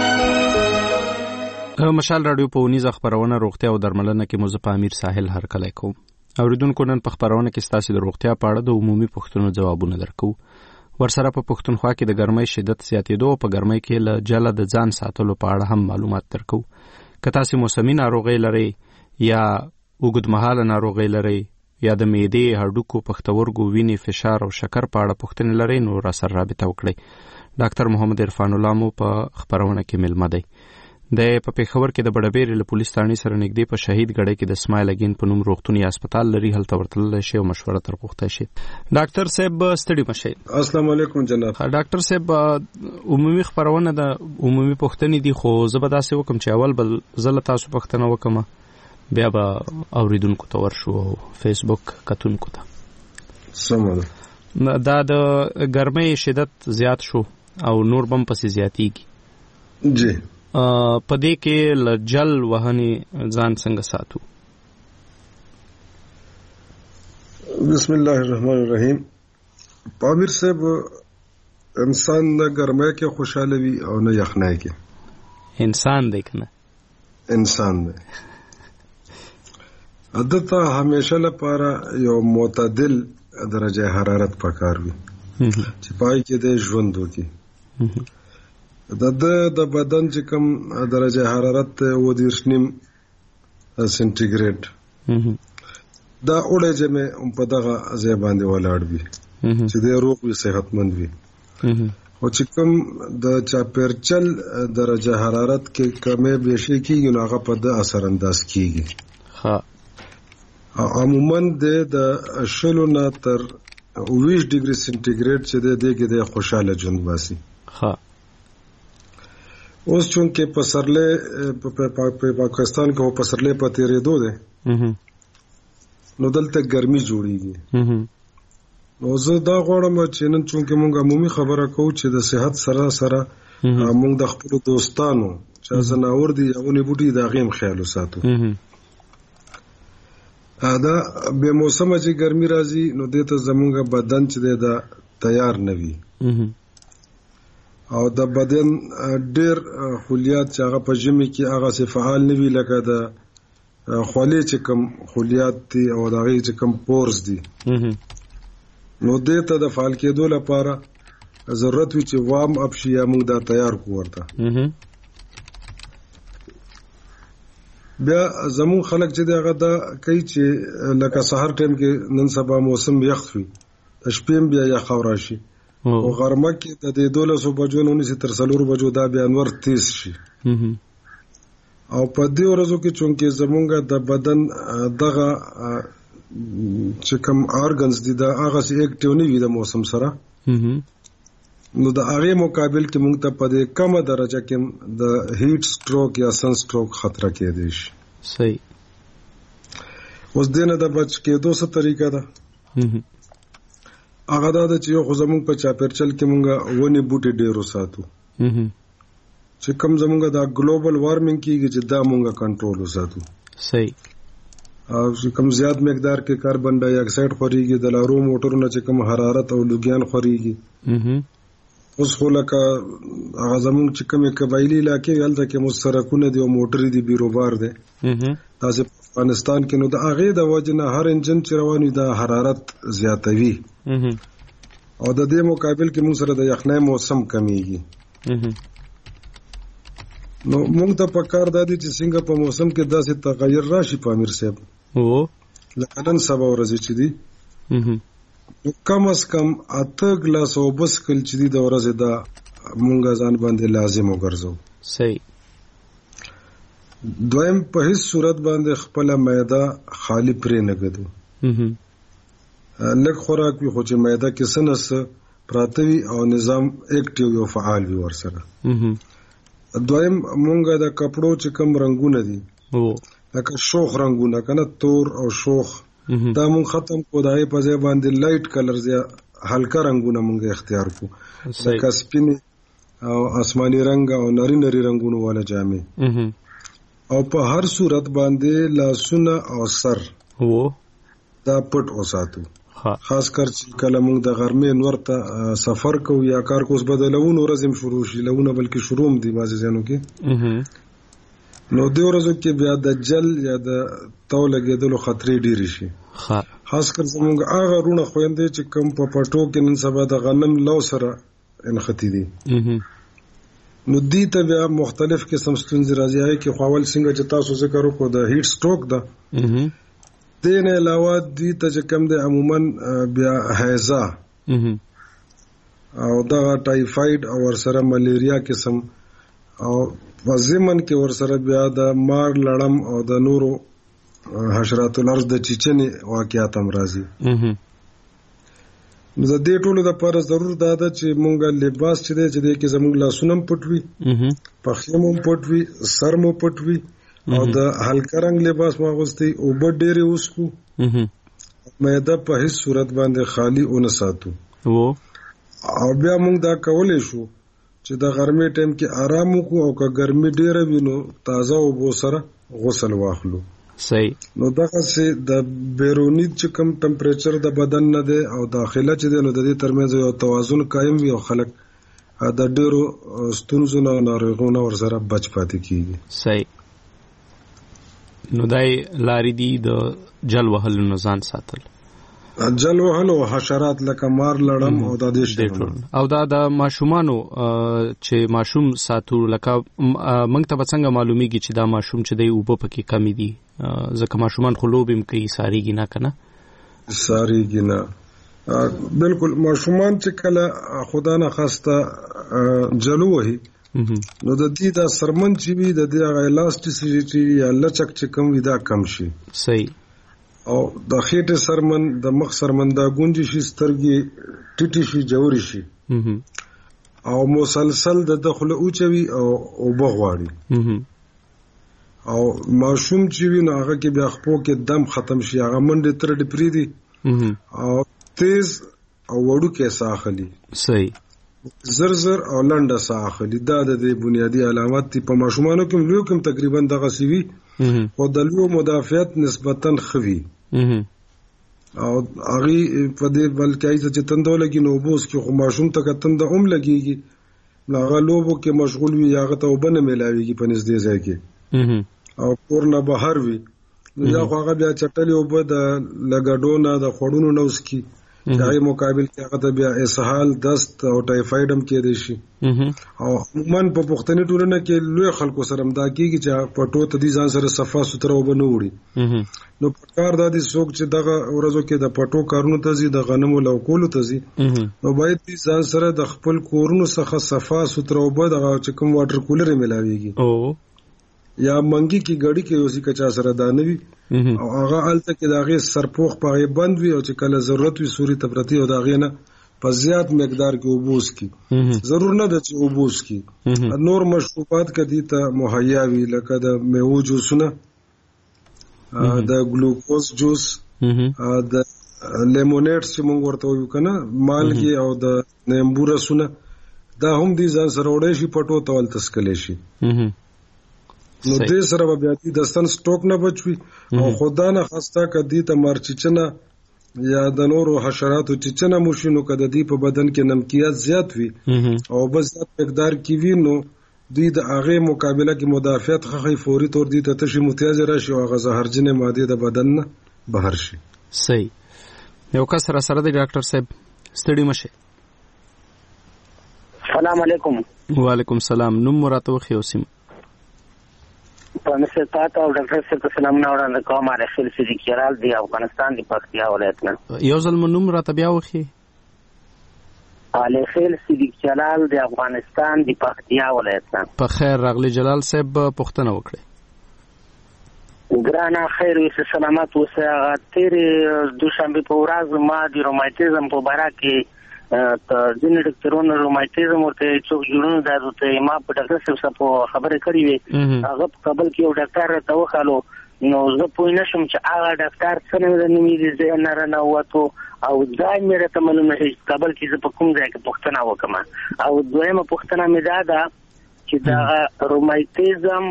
مشال رادیو په ونیزه خبرونه روغتیا او درملنه کې موږ په امیر ساحل هرکلی کوم. اوریدونکو نن په خبرونه کې ستاسو د روغتیا په اړه د عمومي پوښتنو ځوابونه درکو. ورسره په پښتونخوا کې د ګرمۍ شدت زیاتېدو او په ګرمۍ کې له جله د ځان ساتلو په اړه هم معلومات درکو. که تاسو موسمي ناروغي لرئ یا اوږدمهاله ناروغي لرئ یا د معدې، هډوکو، پښتورګو، وینې فشار او شکر په اړه پوښتنې لرئ نو راسره رابطه وکړئ. ډاکټر محمد عرفان الله مو په خبرونه کې ملمه دی. د په پیښور کې د بډبېرې له پولیس ثانې سره نږدې په شهید ګړۍ کې د اسماعیل اګین په نوم روغتوني هسپتال لري، هلته ورتللی شي او مشوره تر پوښته شي. ډاکټر صاحب ستړي مشئ. السلام علیکم جناب. ډاکټر صاحب عمومي خبرونه د عمومي پوښتنې دي، خو زه به داسې وکم چې اول بل زه له تاسو پوښتنه وکم، بیا به اوریدونکو ته ورشو او فیسبوک کتونکو ته. سمه دا د ګرمۍ شدت زیات شو او نور بم پسې زیاتیږي. جی په دې کې له جل وهنې ځان څنګه ساتو؟ بسم الله الرحمن الرحیم. پامیر صاحب انسان نه ګرمۍ کې خوشاله وي او نه یخنۍ کې. انسان دی کنه؟ انسان دی. عادت همیشه لپاره یو معتدل درجه حرارت پکار وي چې پای کې د ژوند وکړي. د د بدن چې کوم درجه حرارت و دیرش نیم سنټیګریډ دا اوړه چې مې په دغه ځای باندې ولاړ وي چې د روغ وي، صحتمند وي. او چې کوم د چاپیرچل درجه حرارت کې کمې بیشي کېږي نو هغه په د اثر انداز کېږي. عموما د شلو نه تر اوویشت ډیګري سنټیګریډ چې د دې کې د خوشاله ژوند باسي. اوس چونکه پسرله په پاکستان کې پسرله په تیرېدو ده نو دلته ګرمي جوړیږي. نو زه دا غواړم چې نن چونکه مونږ عمومي خبره کوو چې د صحت سره سره مونږ د خپل دوستانو چې زناور دي یاونې بوټي دا غیم خیال وساتو. دا به موسم چې ګرمي راځي نو دته زمونږ بدن چې دا تیار نه وي او د بدن ډېر خلیات چې هغه په ژمي کې هغه سي فعال نه وي، لکه د خولې چې کوم خلیات دي او د هغې چې کوم پورز دي نو دې ته د فعال کېدو لپاره ضرورت وي چې وام اپ شي یا موږ دا تیار کو ورته. بیا زمون خلک چې دغه دا کوي چې لکه سحر ټیم کې نن سبا موسم یخ وي، شپې بیا یخ راشي او غرمه کې د دې دولسو بجو نه ونیسي تر څلورو بجو دا بیا انور تیز شي. او په دې ورځو کې چونکې زمونږ د بدن دغه چې کوم ارګنز دي دا هغه سي اکټیو نه وي د موسم سره، نو د هغه مقابل کې موږ ته په دې کمه درجه کې د هیټ سټروک یا سن سټروک خطر کېدی شي. صحیح. اوس دینه د بچ کېدو څه طریقه ده؟ هغه دا چې یو خو زموږ په چاپیرچل کې موږ ونی بوټي ډېرو ساتو چې کوم زموږ د ګلوبل وارمنګ کېږي چې دا موږ کنټرول وساتو. صحیح. او چې کوم زیات مقدار کې کاربن ډای اکساید خوريږي، د لارو موټرونو چې کوم حرارت او لوګیان خوريږي. اوس خو لکه هغه زموږ چې کومې قبایلي علاقې هلته کې مو سړکونه دي او موټرې دي، بیروبار دی. داسې په افغانستان کې نو د هغې د وجې نه هر انجن چې روان وي دا حرارت زیاتوي او د دې مقابل کې موږ سره د یخنۍ موسم کمیږي. نو موږ ته پکار دا دي چې څنګه په موسم کې داسې تغیر راشي په امیر صاحب لکه نن سبا ورځې چې دي کم از کم اته ګلاس اوبه څښل چې دي د ورځې دا موږ ځان باندې لازم وګرځو. صحیح. دویم په هیڅ صورت باندې خپل معده خالی پرې نه ګدو. لږ خوراک وي خو چې معده کې څه نه څه پراته وي او نظام اکټیو یو فعال وي ورسره. دویم مونږ د کپړو چې کوم رنگونه دي لکه شوخ رنگونه کنه تور او شوخ دا مونږ ختم کو دای په ځای باندې لایټ کلرز یا هلکا رنگونه مونږ اختیار کو لکه سپین او آسماني رنگ او نری نری رنگونو والا جامې او په هر صورت باندې لاسونه او سر وو دا پټ وساتو. خاص کر چې کله موږ د غرمې نور ته سفر کوو یا کار کوس بدلون ورځم شروع شي لونه بلکې شروع دي بازي ځانو کې نو د ورځو کې بیا د جل یا د تو لګېدلو خطرې ډېری شي. خاص کر زموږ هغه رونه خويندې چې کوم په پټو کې نن سبا د غنم لو سره انختی دي نو دې ته بیا مختلف قسم ستونزې راځي کې خپل څنګه چې تاسو ذکر وکړو د هیټ سټروک ده دین علاوه دې ته چې کوم د عموما بیا هیزا او دا ټایفاید او ورسره ملیریا قسم او وزمن کې ورسره بیا د مار لړم او د نورو حشرات الارض د چیچنې واقعیات هم راځي. زه دې ټولو د لپاره ضرور دا ده چې مونږ لباس چې دی چې دی کې زموږ لاسونه پټوي پخې مو پټوي سر مو پټوي او د هلکا رنگ لباس ما غوستي او بډ ډېرې وسکو معده په هیڅ صورت باندې خالی اون ساتو او بیا مونږ دا کولای شو چې د غرمې ټیم کې آرام وکړو او که ګرمي ډېره وي نو تازه اوبو سره غسل واخلو. صحیح. نو دغه سي د بیرونی چې کوم ټمپریچر د بدن نه دی او داخله چې دی نو د دې ترمنځ یو توازن قائم وي او خلک د ډېرو ستونزو نه ناروغیو ورسره بچ پاتې کیږي. صحیح. نو دای لارې دي د جل وهلو نه ځان ساتل، جل وهلو حشرات لکه مار لړم او د دې شی او دا د ماشومانو چې ماشوم ساتو لکه موږ ته څنګه معلومیږي چې دا ماشوم چې دی اوبه پکې کمی دي ځکه ماشومان خو لوبیم کوي ساریږي نه کنه ساریږي نه بالکل ماشومان چې کله خدا نه خواسته جلو وهي نو د دې د سرمن چې وي د دې الاسټیسیټي یا لچک چې کم وي دا کم شي. صحیح. او د خېټه سرمن د مخ سرمن دا گونجي شي سترګي ټټي شي جوړي شي او مسلسل د دخله اوچوي او او بغواړي او ماشوم چې وي نو هغه کې بیا خپو کې دم ختم شي هغه منډه تر دې پریدي او تیز او وړو کې ساخلي. صحیح. زر زر او لنډه ساخلي دا د بنیادی علامات دي په ماشومانو کې لوی کوم تقریبا دغه سی وي او د لوی مدافعت نسبتا خوي او هغه په دې بلکې چې تندو لګي نو بوس کې خو ماشوم ته کتنده هم لګيږي هغه لوبو کې مشغول وي هغه ته وبنه ملاويږي په نږدې ځای کې او کورنه بهر وي نو یا هغه بیا چټلې وب د لګډونه د خړونو نوس کې دغه مقابل کې هغه د بیا اسهال دست او ټایفاید هم کېدی شي او عموما په پښتني ټولنه کې لوی خلکو سره مدا کېږي چې پټو ته دي ځان سره صفا ستره وبنه وړي نو پکار د دې څوک چې دغه ورځو کې د پټو کارونو ته زی د غنمو لو کولو ته زی نو باید دې ځان سره د خپل کورونو څخه صفا ستره وبه دغه چې کوم واټر کولر ملاويږي او یا منګي کې ګړی کې اوسې کچا سره دانوي او هغه الته کې داغه سرپوخ په بند وي او چې کله ضرورت وي سوري تپرتی او داغه نه په زیات مقدار کې اوبوس کی ضرور نه د چې اوبوس کی نور مشروبات کدي ته مهیا وي لکه د میوه جوسونه د ګلوکوز جوس د لیمونیډ چې مونږ ورته وایو کنه مالګي او د نیمبو رسونه دا هم دي ځان سره وړي شي پټو تول تسکلې شي نو دې سره بیا دې دستن سټوک نه بچوي او خدا نه خسته کدي ته مرچچنه یا د نورو حشراتو چچنه مشینو کده دې په بدن کې نمکیات زیات وي او بس زیات مقدار کې وي نو دې د هغه مقابله کې مدافعت خخې فوري تور دې ته تشي متیاز راشي او هغه زهرجنه ماده د بدن نه بهر شي. صحیح یو کس سره سره د ډاکټر صاحب ستړي مشه. السلام علیکم. وعلیکم السلام. نوم مراته وخی اوسم په مثل تاسو او ډاکټر صاحب سلام وړاندې کوم علي خل صدیق جلال دی افغانستان دی پکتیا ولایت نه. یو ځل نوم راته بیا وخی. علي خل صدیق جلال دی افغانستان دی پکتیا ولایت نه. په خیر راغلی جلال صاحب پوښتنه وکړه. ګرانه خیر وي سلامات اوسه. هغه تیر دوشنبه په ورځ ما د روماتیزم په باره کې ته ځینې ډاکټرونو روماتیزم ورته څوک جوړونه دادو ته ما په ډاکټر صاحب په خبره کړې وي هغه په کابل کې یو ډاکټر راته وخالو نو زه پوه نه شم چې هغه ډاکټر څنګه د نومې د ځای نه رانووتو او دا مې راته معلومه شي چې کابل کې زه په کوم ځای کې پوښتنه وکړم او دویمه پوښتنه مې دا ده چې دا روماتیزم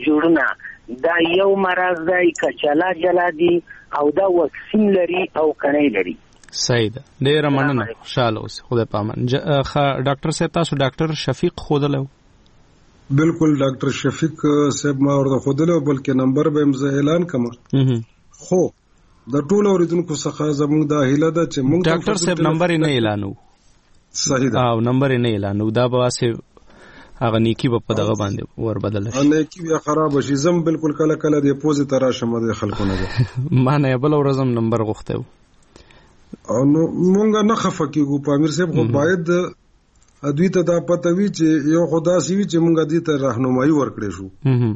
جوړونه دا یو مرض دی که جلا جلا دي او دا واکسین لري او کنه لري. صحیح ده. ډیره مننه. خوشاله اوسئ. خدای پامان. ډاکټر صاحب تاسو ډاکټر شفیق خودلو؟ بالکل ډاکټر شفیق صاحب ما ورته خودلو بلکې نمبر به مزه اعلان کما خو د ټولو اوریدونکو څخه زموږ د هیله ده چې موږ ډاکټر صاحب نمبر نه اعلانو. صحیح ده. او نمبر نه اعلانو دا به واسه هغه نیکی په دغه باندې ور بدل شي. نیکی بیا خراب شي. زم بالکل کله کله د پوزې ترا شمه د خلکو نه ما نه بل ورځم نمبر غوښته او نو مونږه نه خفه کیږو په امیر صاحب خو باید ادوی ته دا پته وی چې یو خدا سی وی چې مونږه دې ته راهنمایي ورکړې شو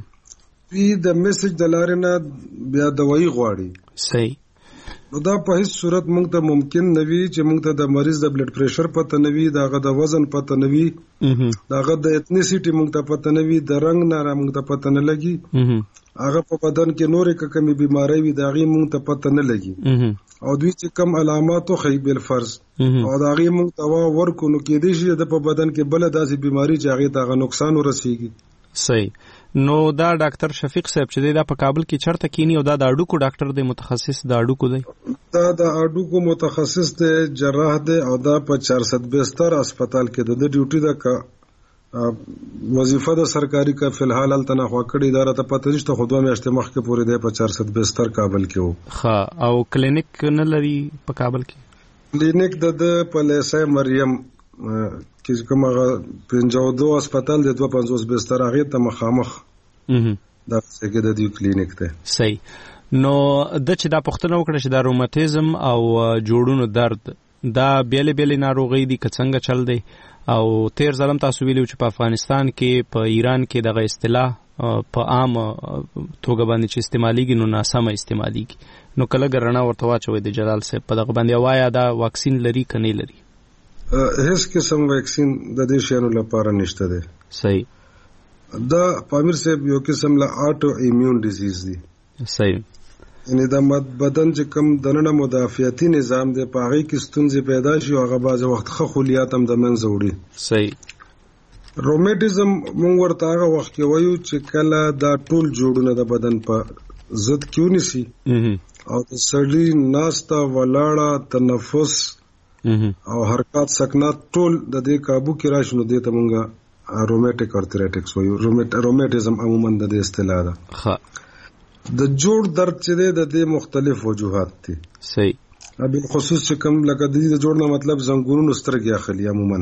پی د میسج د لارې نه بیا دوايي غواړي. صحیح. نو دا په هیڅ صورت مونږ ته ممکن نوي چې مونږ ته د مریض د بلډ پریشر پته نوي داغه د وزن پته نوي داغه د ایتنیسيټي مونږ ته پته نوي د رنگ نه مونږ ته پته نه لګي هغه په بدن کې نورې کمی بیماری وي داغه مونږ ته پته نه لګي او دوی چې کم علاماتو خی بل فرض او داغه مونږ ته ورکو نو کې دي چې د په بدن کې بل داسې بیماری چې هغه ته نقصان ورسیږي. صحیح. نو دا ډاکټر شفیق صاحب چې دا په کابل کې چرته کینی او دا د اډوکو ډاکټر دی متخصص د اډوکو دی دا د اډوکو متخصص دی جراح دی او دا په چار سو بستر هسپتال کې د ډیوټي دا کا وظیفه د سرکاري کا فلحال التنه خو کړی اداره ته پته نشته خو دوه میاشتې مخکې پورې دی په چار سو بستر کابل کې وو. ها او کلینیک نه لري په کابل کې؟ کلینیک د په لیسه مریم کې کوم هغه پنځه دو هسپتال د دوه پنځوس بستر هغه ته مخامخ دا څنګه د دې کلینیک ته. صحیح. نو د چې دا پښتنه وکړه چې دا روماتیزم او جوړونو درد دا بیل بیل ناروغي دي که څنګه چل دی او تیر ظلم تاسو ویلو چې په افغانستان کې په ایران کې دغه اصطلاح په عام توګه باندې چې استعماليږي نو ناسمه استعماليږي نو کله ګرنا ورته واچوي د جلال صاحب په دغه باندې وایا دا واکسین لري کني لري؟ هیڅ قسم واکسین د دې شیانو لپاره نشته دی. صحیح. دا پامیر صاحب یو قسم له آټو ایمیون ډیزیز دی. صحیح. یعنی د بدن چې کم دننه مدافعتي نظام دی په هغه کې ستونزې پیدا شي او هغه بعض وخت خلیات هم د منځ وړي. صحیح. روماتیزم مونږ ورته هغه وخت کې وایو چې کله دا ټول جوړونه د بدن په ضد کې ونیسي او د سړي ناسته ولاړه تنفس او حرکات سکنات ټول د دې قابو کې راشي نو دې ته مونږه روماتیک ارترایټکس وایو. روماتیزم عموما د دې اصطلاح ده. ها. د جوړ درد چې د دې مختلف وجوهات دي. صحیح. بالخصوص چې کوم لکه د دې جوړ نه مطلب زنګونونو سترګې اخلي عموما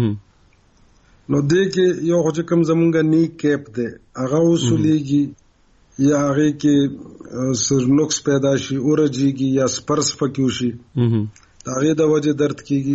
نو دې کې یو چې کوم زمونږ نی کیپ دی هغه وصولیږي یا هغه کې سرنوکس پیدا شي اورجیږي یا سپرس پکې وشي هغه د وجه درد کیږي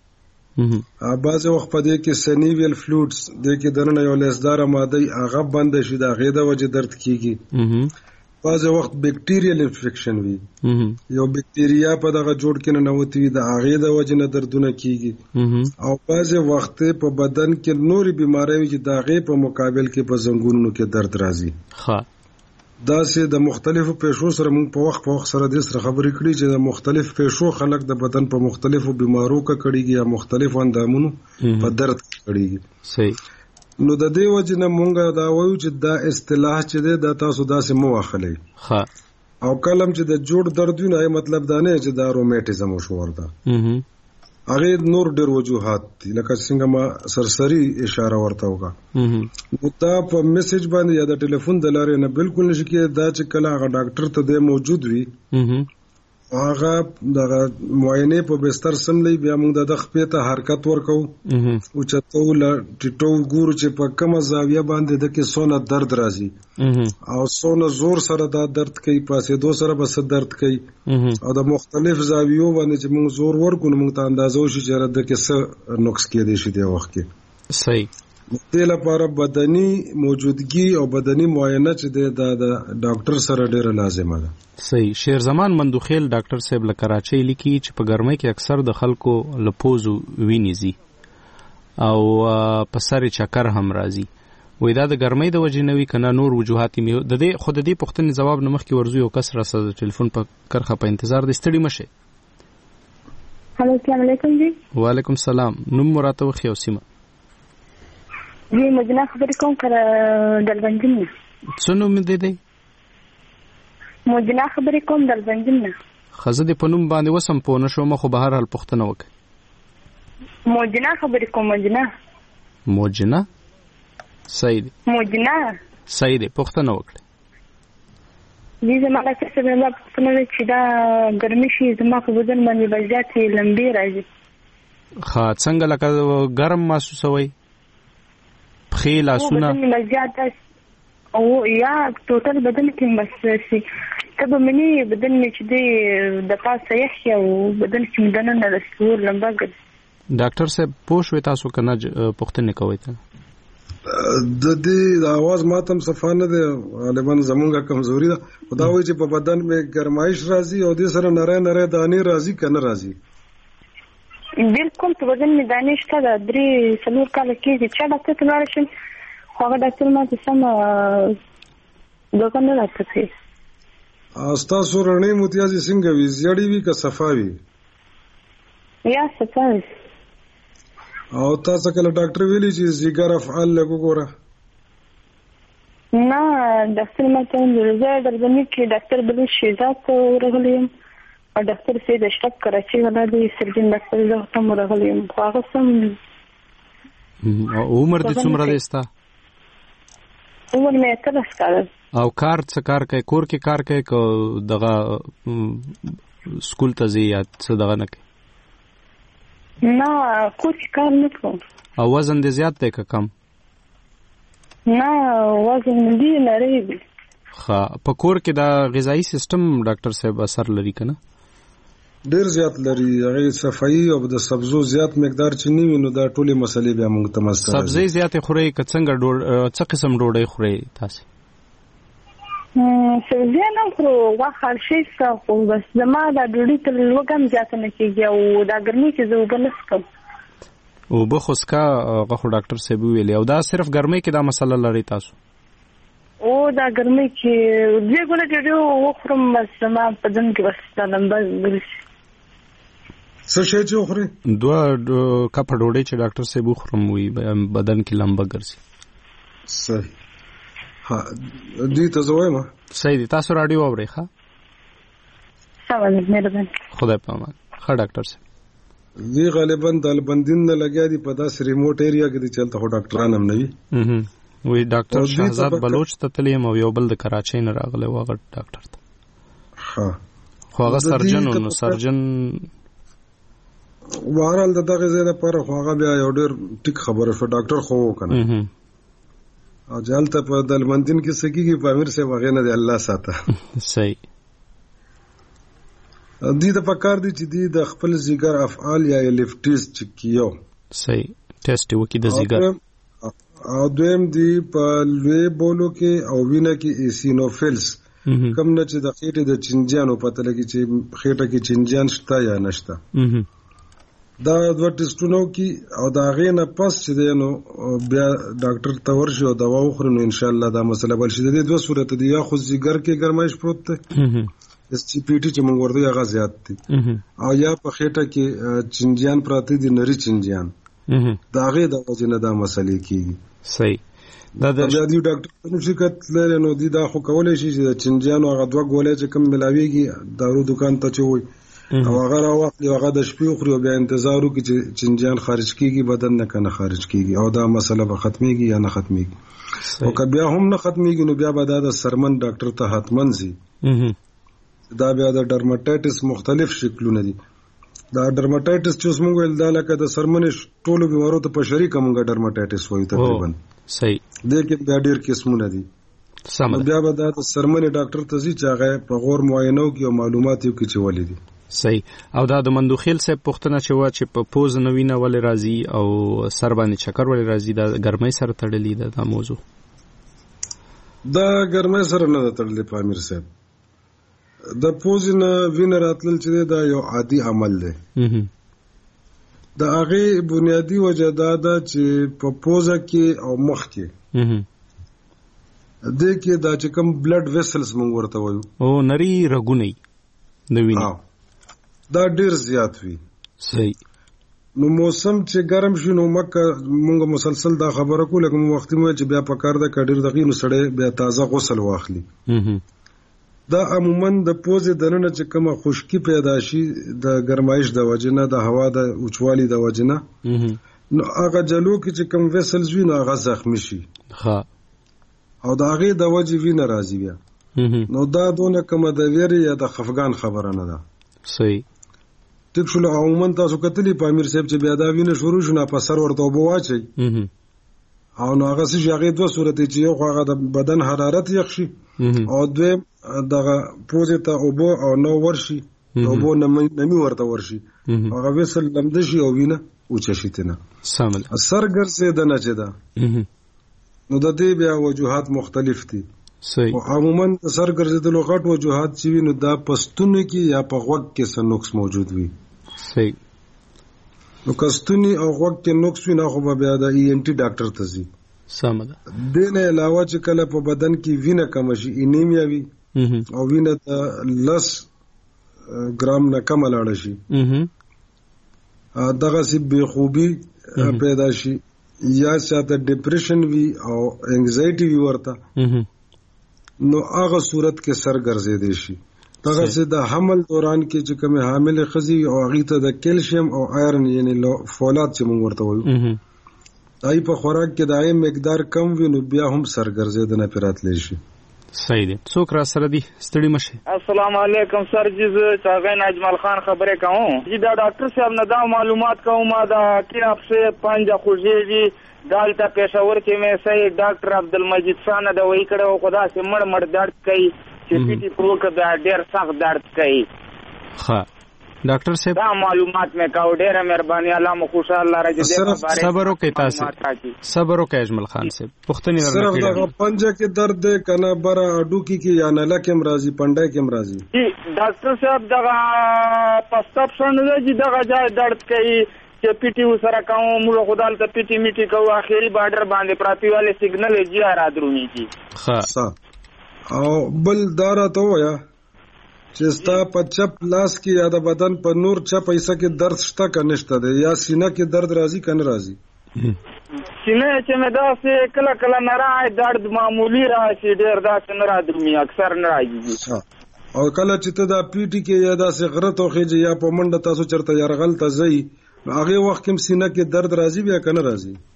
بعض وخت په دې کې سنیویل فلویډز د کې درنه یو لیسدار ماده هغه بند شي د هغه د وجه درد کیږي بعض وخت بیکټیریل انفیکشن وي یو بیکټیریا په دغه جوړ کې نه نوتی وي د هغه د وجه نه دردونه کیږي او بعض وخت په بدن کې نوري بیماری وي چې د هغه په مقابل کې په زنګونونو کې درد راځي ها دا سه د مختلفو پېښو سره موږ په وخت په وخت سره د سره خبرې کړې چې د مختلف پېښو خلک د بدن په مختلفو بیمارو کې کړيږي یا مختلفو اندامونو په درد کړيږي صحیح نو د دې وجه نه مونږ دا وایو چې دا اصطلاح چې دا تاسو داسې مو واخلئ ها او کلم چې د جوړ درد وي نه مطلب دا نه چې دا روماتیزم شوور ده هغه نور ډېر وجوهات دي لکه څنګه ما سرسری اشاره ورته وکړه نو دا په میسج باندې یا د ټلیفون د لارې نه بالکل نشي کېدای دا چې کله هغه ډاکټر ته دی موجود وي هغه د معاینه په بستر سملې بیا موږ د خپې ته حرکت ورکو او چته ول ټټو ګور چې په کومه زاویه باندې د کې سونه درد راځي او سونه زور سره دا درد کوي پاسې دو سره بس درد کوي او د مختلف زاویو باندې چې موږ زور ورکو موږ ته اندازو شي چې د کې څه نقص کې دي شي د وخت کې صحیح د لپاره بدني موجودګي او بدني معاینه چې د ډاکټر سره ډیره لازمه ده صحیح شیر زمان مندوخیل ډاکټر صاحب له کراچۍ لیکي چې په ګرمۍ کې اکثر د خلکو لپوزو وینيزي او په سر چکر هم راځي وې دا د ګرمۍ د وجې نوي کنه نور وجوهات می د دې خود دې پښتنې جواب نمخ کې ورزو یو کس را سره ټلیفون په کرخه په انتظار د ستړي مشه هلو السلام علیکم جی وعلیکم السلام نوم مراته وخی او سیمه جی مجنه خبرې کوم کړه دلبندین نه څه نوم دې دی مجنه خبرې کوم دلبندین نه خزه دې په نوم باندې وسم په نشو مخه بهر حل پښتنه وک مجنه خبرې کوم مجنه مجنه سید مجنه سید پښتنه وک دې زموږه څه څه نه پښتنه چې دا ګرمي شي زما په بدن باندې بجاتې لمبي راځي ها څنګه لکه ګرم محسوسوي خیل اسونه بدن مزیات او یا ټوټل بدن کې مسسي تبه مني بدن مې چې دی د پاسه یخ او بدن کې مدنه نه رسول لمبګ ډاکټر صاحب پوښوي تاسو کنه پښتنه کوي ته د دې आवाज ماتم صفانه ده غالبا زمونږه کمزوري ده خدا وایي چې په بدن مې ګرمایش راځي او دې سره نری نری دانې راځي کنه راځي بالکل په بدن مې دانې شته د درې څلور کال کې چې ډاکټر ته لاړ شم هغه ډاکټر ما ته سم دغه نه راځي تاسو رڼې متیازي څنګه وي زیړې وي که صفاوي یا صفاوي او تاسو کله ډاکټر ویلي چې زیګر افعال لګو ګوره نه ډاکټر ما ته ویل درځنی کې ډاکټر بل شي ذات ورغلیم او ډاکټر سید اشرف کراچي ولا دی سرجن ډاکټر زه هم ورغلیم هغه سم عمر دې څومره دی ستا عمر مې اتلس کال او کار څه کار کوي کور کې کار کوي کو دغه سکول ته ځي یا څه دغه نه کوي نه کوم کار نه کوم او وزن دې زیات دی که کم نه وزن دې لري ها په کور کې دا غذایی سیستم ډاکټر صاحب اثر لري کنه ډیر زیات لري هغه صفائی او د سبزو زیات مقدار چنی وینو دا ټولې مسلې بیا موږ ته مسله سبزی زیات خوري که څنګه ډوډۍ څه قسم ډوډۍ خوري تاسو سبزی نه خورو واخه شي څه خو بس زما دا ډوډۍ تل وګم زیات نه کیږي او دا ګرمي چې زه وبلس کوم او بخوسکا غو ډاکټر صاحب ویلي او دا صرف ګرمۍ کې دا مسله لري تاسو او دا ګرمۍ کې دې ګولې ډېر وخورم بس ما په دن کې بس دا لمبا ګرځي څه شي چې وخوري دوه کپ ډوډۍ چې ډاکټر صاحب وخورم وي بدن کې لمبا ګرځي صحیح ها دې ته زویم صحیح تاسو رادیو اورئ ښه سلام مهربان خدای په امان ښه ډاکټر صاحب وی غالبا د البندین نه لګیا دي په داس ریموټ ایریا کې دي چلته هو ډاکټران هم نه وي وی ډاکټر شهزاد بلوچ ته تلیم او یو بل د کراچۍ نه راغلی و هغه ډاکټر ته ها خو هغه سرجن نو سرجن وارال د دغه ځای لپاره خو هغه بیا یو ډېر ټیک خبره شو ډاکټر خو وکنه او جالته په دلمندین کې سکیږي په امیر سے وغه نه دی الله ساته صحیح دې د پکار دي چې دې د خپل زیګر افعال یا لیفټیز چک کیو صحیح ټیسټ وکي د زیګر او دویم دی په لوی بولو کې او وینه کې ایسینوفیلز کم نه چې د خېټې د چنجانو پته لګي چې خېټه کې چنجان شته یا نشته دا دوه ټیسټونو کې او دا غې نه پس چې نو بیا ډاکټر ته ورشي او دوا وخوري نو ان شاء الله دا مسله بل شي د دوه صورت دي یا خو زیګر کې ګرمایش پروت ده اس سی پی ټی چې موږ ورته هغه زیات دي او یا په خېټه کې چنجان پراته دي نری چنجان دا غې د وجنه دا مسلې کیږي صحیح دا د دې ډاکټر په شرکت لري نو دي دا خو کولای شي چې چنجانو هغه دوه ګولې چې کم ملاويږي دارو دکان ته چوي او هغه راوخلي هغه د شپې خوري او بیا انتظار وکړي چې چنجان خارج کیږي بدن نه کنه خارج کیږي او دا مسله به ختميږي یا نه ختميږي او که بیا هم نه ختميږي نو بیا به دا د سرمن ډاکټر ته حتمن زی دا بیا د ډرماټایټس مختلف شکلونه دي دا ډرماټایټس چې موږ ویل دا لکه د سرمن ټولو بیمارو ته په شریک موږ ډرماټایټس وایو تقریبا صحیح دې کې بیا ډېر قسمونه دي سم بیا به دا د سرمن ډاکټر ته ځي چې هغه په غور معاینو کې او معلومات یې کوي چې ولې دي صحیح او دا د مندوخیل صاحب پوښتنه چې وا چې په پوز نوینه ولې راځي او سر باندې چکر ولې راځي دا ګرمۍ سره تړلې ده دا موضوع دا ګرمۍ سره نه تړلې په امیر صاحب د پوز نه وینه راتلل چې دا یو عادي عمل دی دا هغه بنیادی وجه دا ده چې په پوزه کې او مخ کې د کې دا چې کوم بلډ ویسلز موږ ورته وایو او نری رګونی د وینې دا ډیر زیات وي صحیح نو موسم چې ګرم شي نو مکه موږ مسلسل دا خبره کوله کوم وخت مو چې بیا په کار د کډیر دغې نو سړی بیا تازه غسل واخلي دا عموما د پوزې دننه چې کومه خشکی پیدا شي د ګرمایش د وجنه د هوا د اوچوالي د وجنه نو هغه جلو کې چې کوم ویسلز وي نو هغه زخمی شي ها او دا هغه د وجې وینه راځي بیا نو دا دونه کومه د ویری یا د خفقان خبره نه ده صحیح ټیک شو عموما تاسو کتلی په امیر صاحب چې بیا دا وینه شروع شونه په سر ورته وبو واچي او نو هغه څه هغه دوه صورت چې یو هغه د بدن حرارت یخ شي او دوی دغه پوزې ته اوبو او نو ورشي اوبو نمی ورته ورشي هغه وسل لمد شي او وینه اوچ شي تنه سامل سرګر سي د نه چدا نو د دې بیا وجوهات مختلف دي صحیح او عموما سرګر د لغت وجوهات چې وینو دا پستونه کې یا په غوږ کې څه نقص موجود وي صحیح نو کستونی او غوږ کې نقص وي نه خو بیا د ای ان ټي ډاکټر ته ځي سم ده دینه علاوه چې کله په بدن کې وینه کم شي انیمیا وي او وینه ته لس ګرام نه کم لاړ شي دغه سی بے خوبي پیدا شي یا شاته ډیپریشن وي او انګزایټي وي ورته نو هغه صورت کې سر ګرځېدې شي دغه سی د حمل دوران کې چې کومه حامل خزي او هغه ته د کیلشیم او آیرن یعنی فولاد چې موږ ورته وایو دای په خوراک کې دای مقدار کم وي نو بیا هم سر ګرځېدنه پیراتلی شي صحیح دی څوک را سره دی ستړي مشه السلام علیکم سر جی چاغین اجمل خان خبرې کوم جی دا ډاکټر صاحب نه دا معلومات کوم دا کې اپ سے پنځه خوږیږي دالته پېښور کې مې صحیح ډاکټر عبدالمجید خان دا وایي کړه خدا سي مړ مړ درد کوي چې پیټي پروک دا ډېر سخت درد کوي ها ډاکټر صاحب دا معلومات مې کاو ډېره مهرباني الله مو خوشاله راځي دې مبارک صبر وکړئ تاسو صبر وکړئ اجمل خان صاحب پښتني درنه صرف دا پنجه کې درد ده کنه بر اډو کې کې یا نه لکه مرضی پنده کې مرضی ډاکټر صاحب دا پرسکرپشن دی دا ځای درد کوي چې پیټي وسره کوم موږ خدای ته پیټي میټي کوو اخیری بارډر باندې پراتی والے سیګنل جی آر ادرونی کی ها او بل دارا ته ویا چې ستا په چپ لاس کې یا د بدن په نور چپ ایسه کې درد شته که نشته دی یا سینه کې درد راځي که نه راځي سینه چې مې داسې کله کله نه راځي درد معمولي راشي ډېر داسې نه رادرومي اکثر نه راځي او کله چې ته دا پیټي کې یا داسې غره توخېږي یا په منډه تاسو چېرته یرغل ته ځئ هغې وخت کې سینه کې درد راځي بیا که نه راځي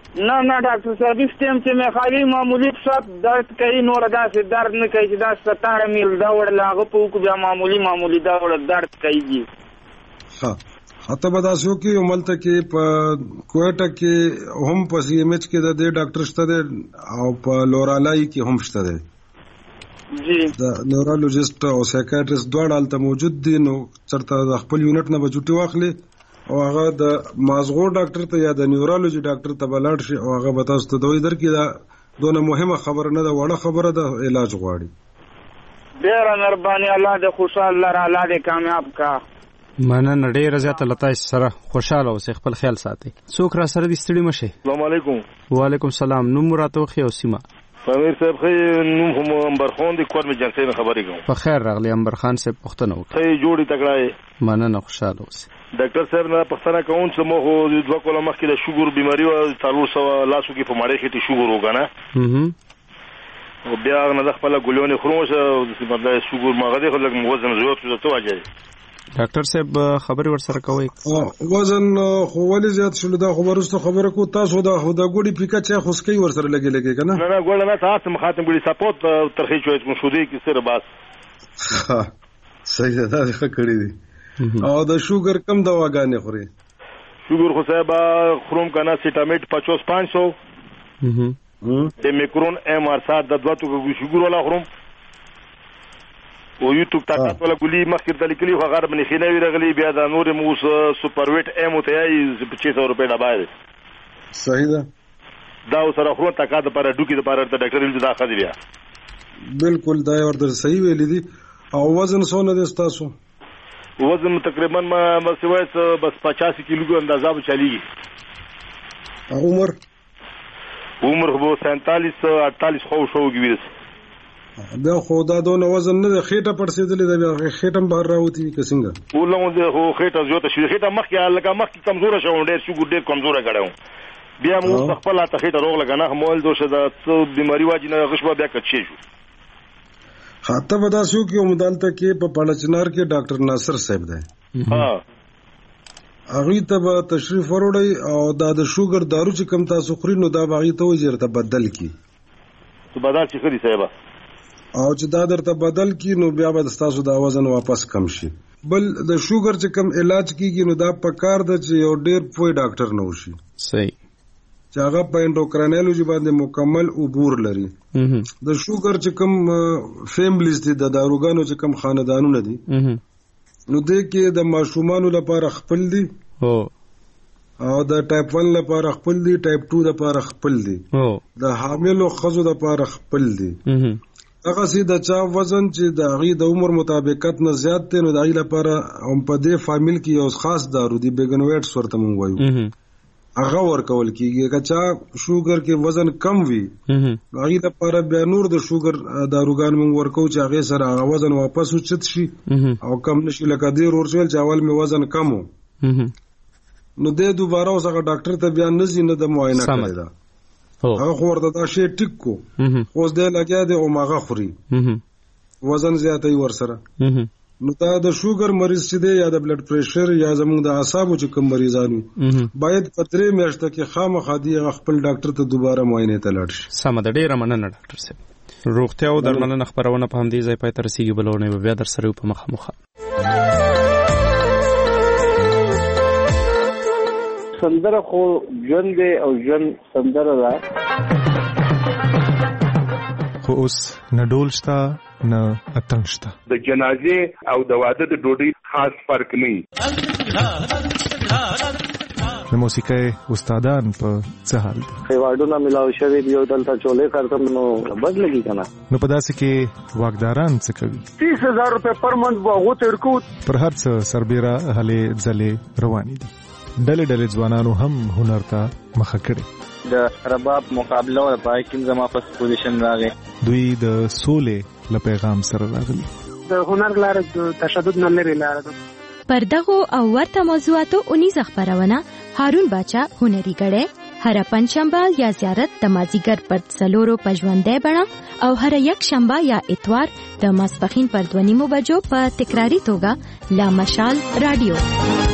نه نه ډاکټر صاحب سټیم چې مې خالي معمولی صاحب درد کوي نور داسې درد نه کوي چې دا ستاره میل دا وړ لاغه په کو بیا معمولی معمولی دا وړ درد کوي. ها حتی به تاسو کې عملته کې په کوټه کې هم په سی ام ایچ کې د دې ډاکټر شته دی او په لورالای کې هم شته دی جی د نورولوژیست او سایکیاټریست دواړه الته موجود دي. نو چرته د خپل یونټ نه بچوټي واخلي او هغه د مازغو ډاکټر ته یا د نیورولوژي ډاکټر ته بلاړ شي او هغه به تاسو ته دوی درکړي. دا دونه مهمه خبره نه ده، وړه خبره ده، علاج غواړي. ډېره مهرباني، الله دې خوشحال لره، الله دې کامیاب کا. مننه ډېره زیاته لتا سره خوشاله اوسئ، خپل خیال ساتئ. څوک را سره دې ستړي مشه؟ السلام علیکم. وعلیکم السلام. نوم راته وخی او سیمه؟ امیر صاحب خې نوم هم انبر خان دی، کور مې جنسي نه خبرې کوم. په خیر راغلی انبر خان صاحب، پښتنه وکړه. خې جوړی تکړه. مننه، خوشاله اوسئ. ډاکټر صاحب نه پښتنه کوم چې مو خو دوه کله مخکې د شوګر بیماری او څلور سوه لاسو کې په مړې کې شوګر وګنه او بیا نه د خپل ګلونې خرومشه د مطلب شوګر مغدي خو لږ وزن زیات شو ته واجی. ډاکټر صاحب خبرې ورسره کوي. وزن خو ولې زیات شول؟ دا خبره ورسته خبره کو تاسو دا خو دا ګوډي پیکا چې خو سکي ورسره لګي لګي کنه. نه نه ګوډه نه تاسو مخاطب ګوډي سپورت ترخی چوي مو شو دي کې سره بس. صحیح ده، دا ښه کړی دي. او د شوګر کم دواګانې خوري؟ شوګر خو صاحب خروم کنه سیټامیټ پچاس پانچ سو د میکرون ام ار سات د دوه تو شوګر ولا خروم او یو ټوک طاقت ولا ګلی مخکې د لیکلي خو غرب نه خینه وی رغلی بیا د نور موس سپر ویټ ام ته یې پچاس سو روپے ډبای. صحیح ده. دا سره خو طاقت لپاره ډوکی لپاره د ډاکټر ویل دا خدي بیا بالکل دا ورته صحیح ویل دي. او وزن څونه دي تاسو؟ وزن تقریبا ما مسوي بس پچاسی کیلو اندازه به چلیږي. عمر عمر هو سینتالیس اٹتالیس خو شو کیږي. دا خو دا دونه وزن نه ده، خېټه پړسېدلې ده، بیا خېټم بهر راوتی که څنګه؟ ولونه ده هو خېټه زیاته شوې، خېټه مخکې لکه مخکې کمزوره شو، ډېر شوګر ډېر کمزوره کړو، بیا مو خپل ته خېټه روغ لګا نه مول دوشه د څو بیماری واجی نه غشبه بیا کچې شو. حتی به دا شو کې عمدالته کې په پړچنار کې ډاکټر ناصر صاحب دی. ها هغه ته به تشریف وروړی او دا د شوګر دارو چې کم تاسو خوري نو دا به هغه ته وجرته بدل کی. ته بدل چې خري صاحب او چې دا درته بدل کی نو بیا به تاسو دا وزن واپس کم شي. بل د شوګر چې کم علاج کیږي نو دا په کار د چې یو ډیر پوی ډاکټر نه وشي. صحیح. چې هغه په انډوکراینالوژي باندې مکمل عبور لري. د شوګر چې کم فیملیز دي د داروګانو چې کم خاندانونه دي نو دې کې د ماشومانو لپاره خپل دي او د ټایپ ون لپاره خپل دي، ټایپ ټو لپاره خپل دي، د حاملو ښځو لپاره خپل دي. هغه سي د چا وزن چې د هغې د عمر مطابقت نه زیات دی نو د هغې لپاره هم په دې فامیل کې یو خاص دارو دي، بیګنویټس ورته موږ وایو، هغه ورکول کېږي. که چا شوګر کې وزن کم وي نو هغې لپاره بیا نور د شوګر داروګان موږ ورکو چې هغې سره هغه وزن واپس اوچت شي او کم نشي. لکه دې ورسول چې اول مې وزن کم و نو دې دوباره اوس هغه ډاکټر ته بیا نه ځي، نه د معاینه کړی ده، هغه خو ورته دا شی ټیک کو، اوس دی لګیا دی او هغه خوري، وزن زیاتوي ورسره. نو دا د شوګر مریض چې دی یا د بلډ پریشر یا زموږ د اعصابو چې کوم مریضان وي باید په درې میاشتو کې خامخا دی خپل ډاکټر ته دوباره معاینې ته لاړ شي. سمه ده، ډېره مننه ډاکټر صاحب. روغتیا او درملنه خپرونه په همدې ځای پای ته رسېږي، بله اونۍ به بیا در سره په مخامخ. سندره خو ژوند دی او ژوند سندره ده، خو اوس نه ډول شته نه اتڼ شته. د جنازې او د واده د ډوډۍ خاص فرق نه وي. د موسیقۍ استادان په څه حال دي؟ ایوارډونه ملاو شوي دي او دلته چولې کارتم نو بد لګي که نه. نو په داسې کې واکداران څه کوي؟ تیس هزار روپے پر منت به هغو ته ورکو. پر هر څه سربیره هلې ځلې روانې دي. ډلې ډلې ځوانانو هم هنر ته مخه کړې. د رباب مقابله او پای کې زما په پوزیشن راغی. دوی د سولې له پیغام سره راغلي. د هنر لاره د تشدد نه لري لاره ده. پر دغو او ورته موضوعاتو اونیزه خپرونه هارون باچا هنري غړې هر پنځشنبه یا زیارت د مازیګر پر څلورو پژوندې بڼه او هر یک شنبه یا اتوار د ماسپخین پر دوه نیمو بجو په تکراری توګه لا مشال رادیو.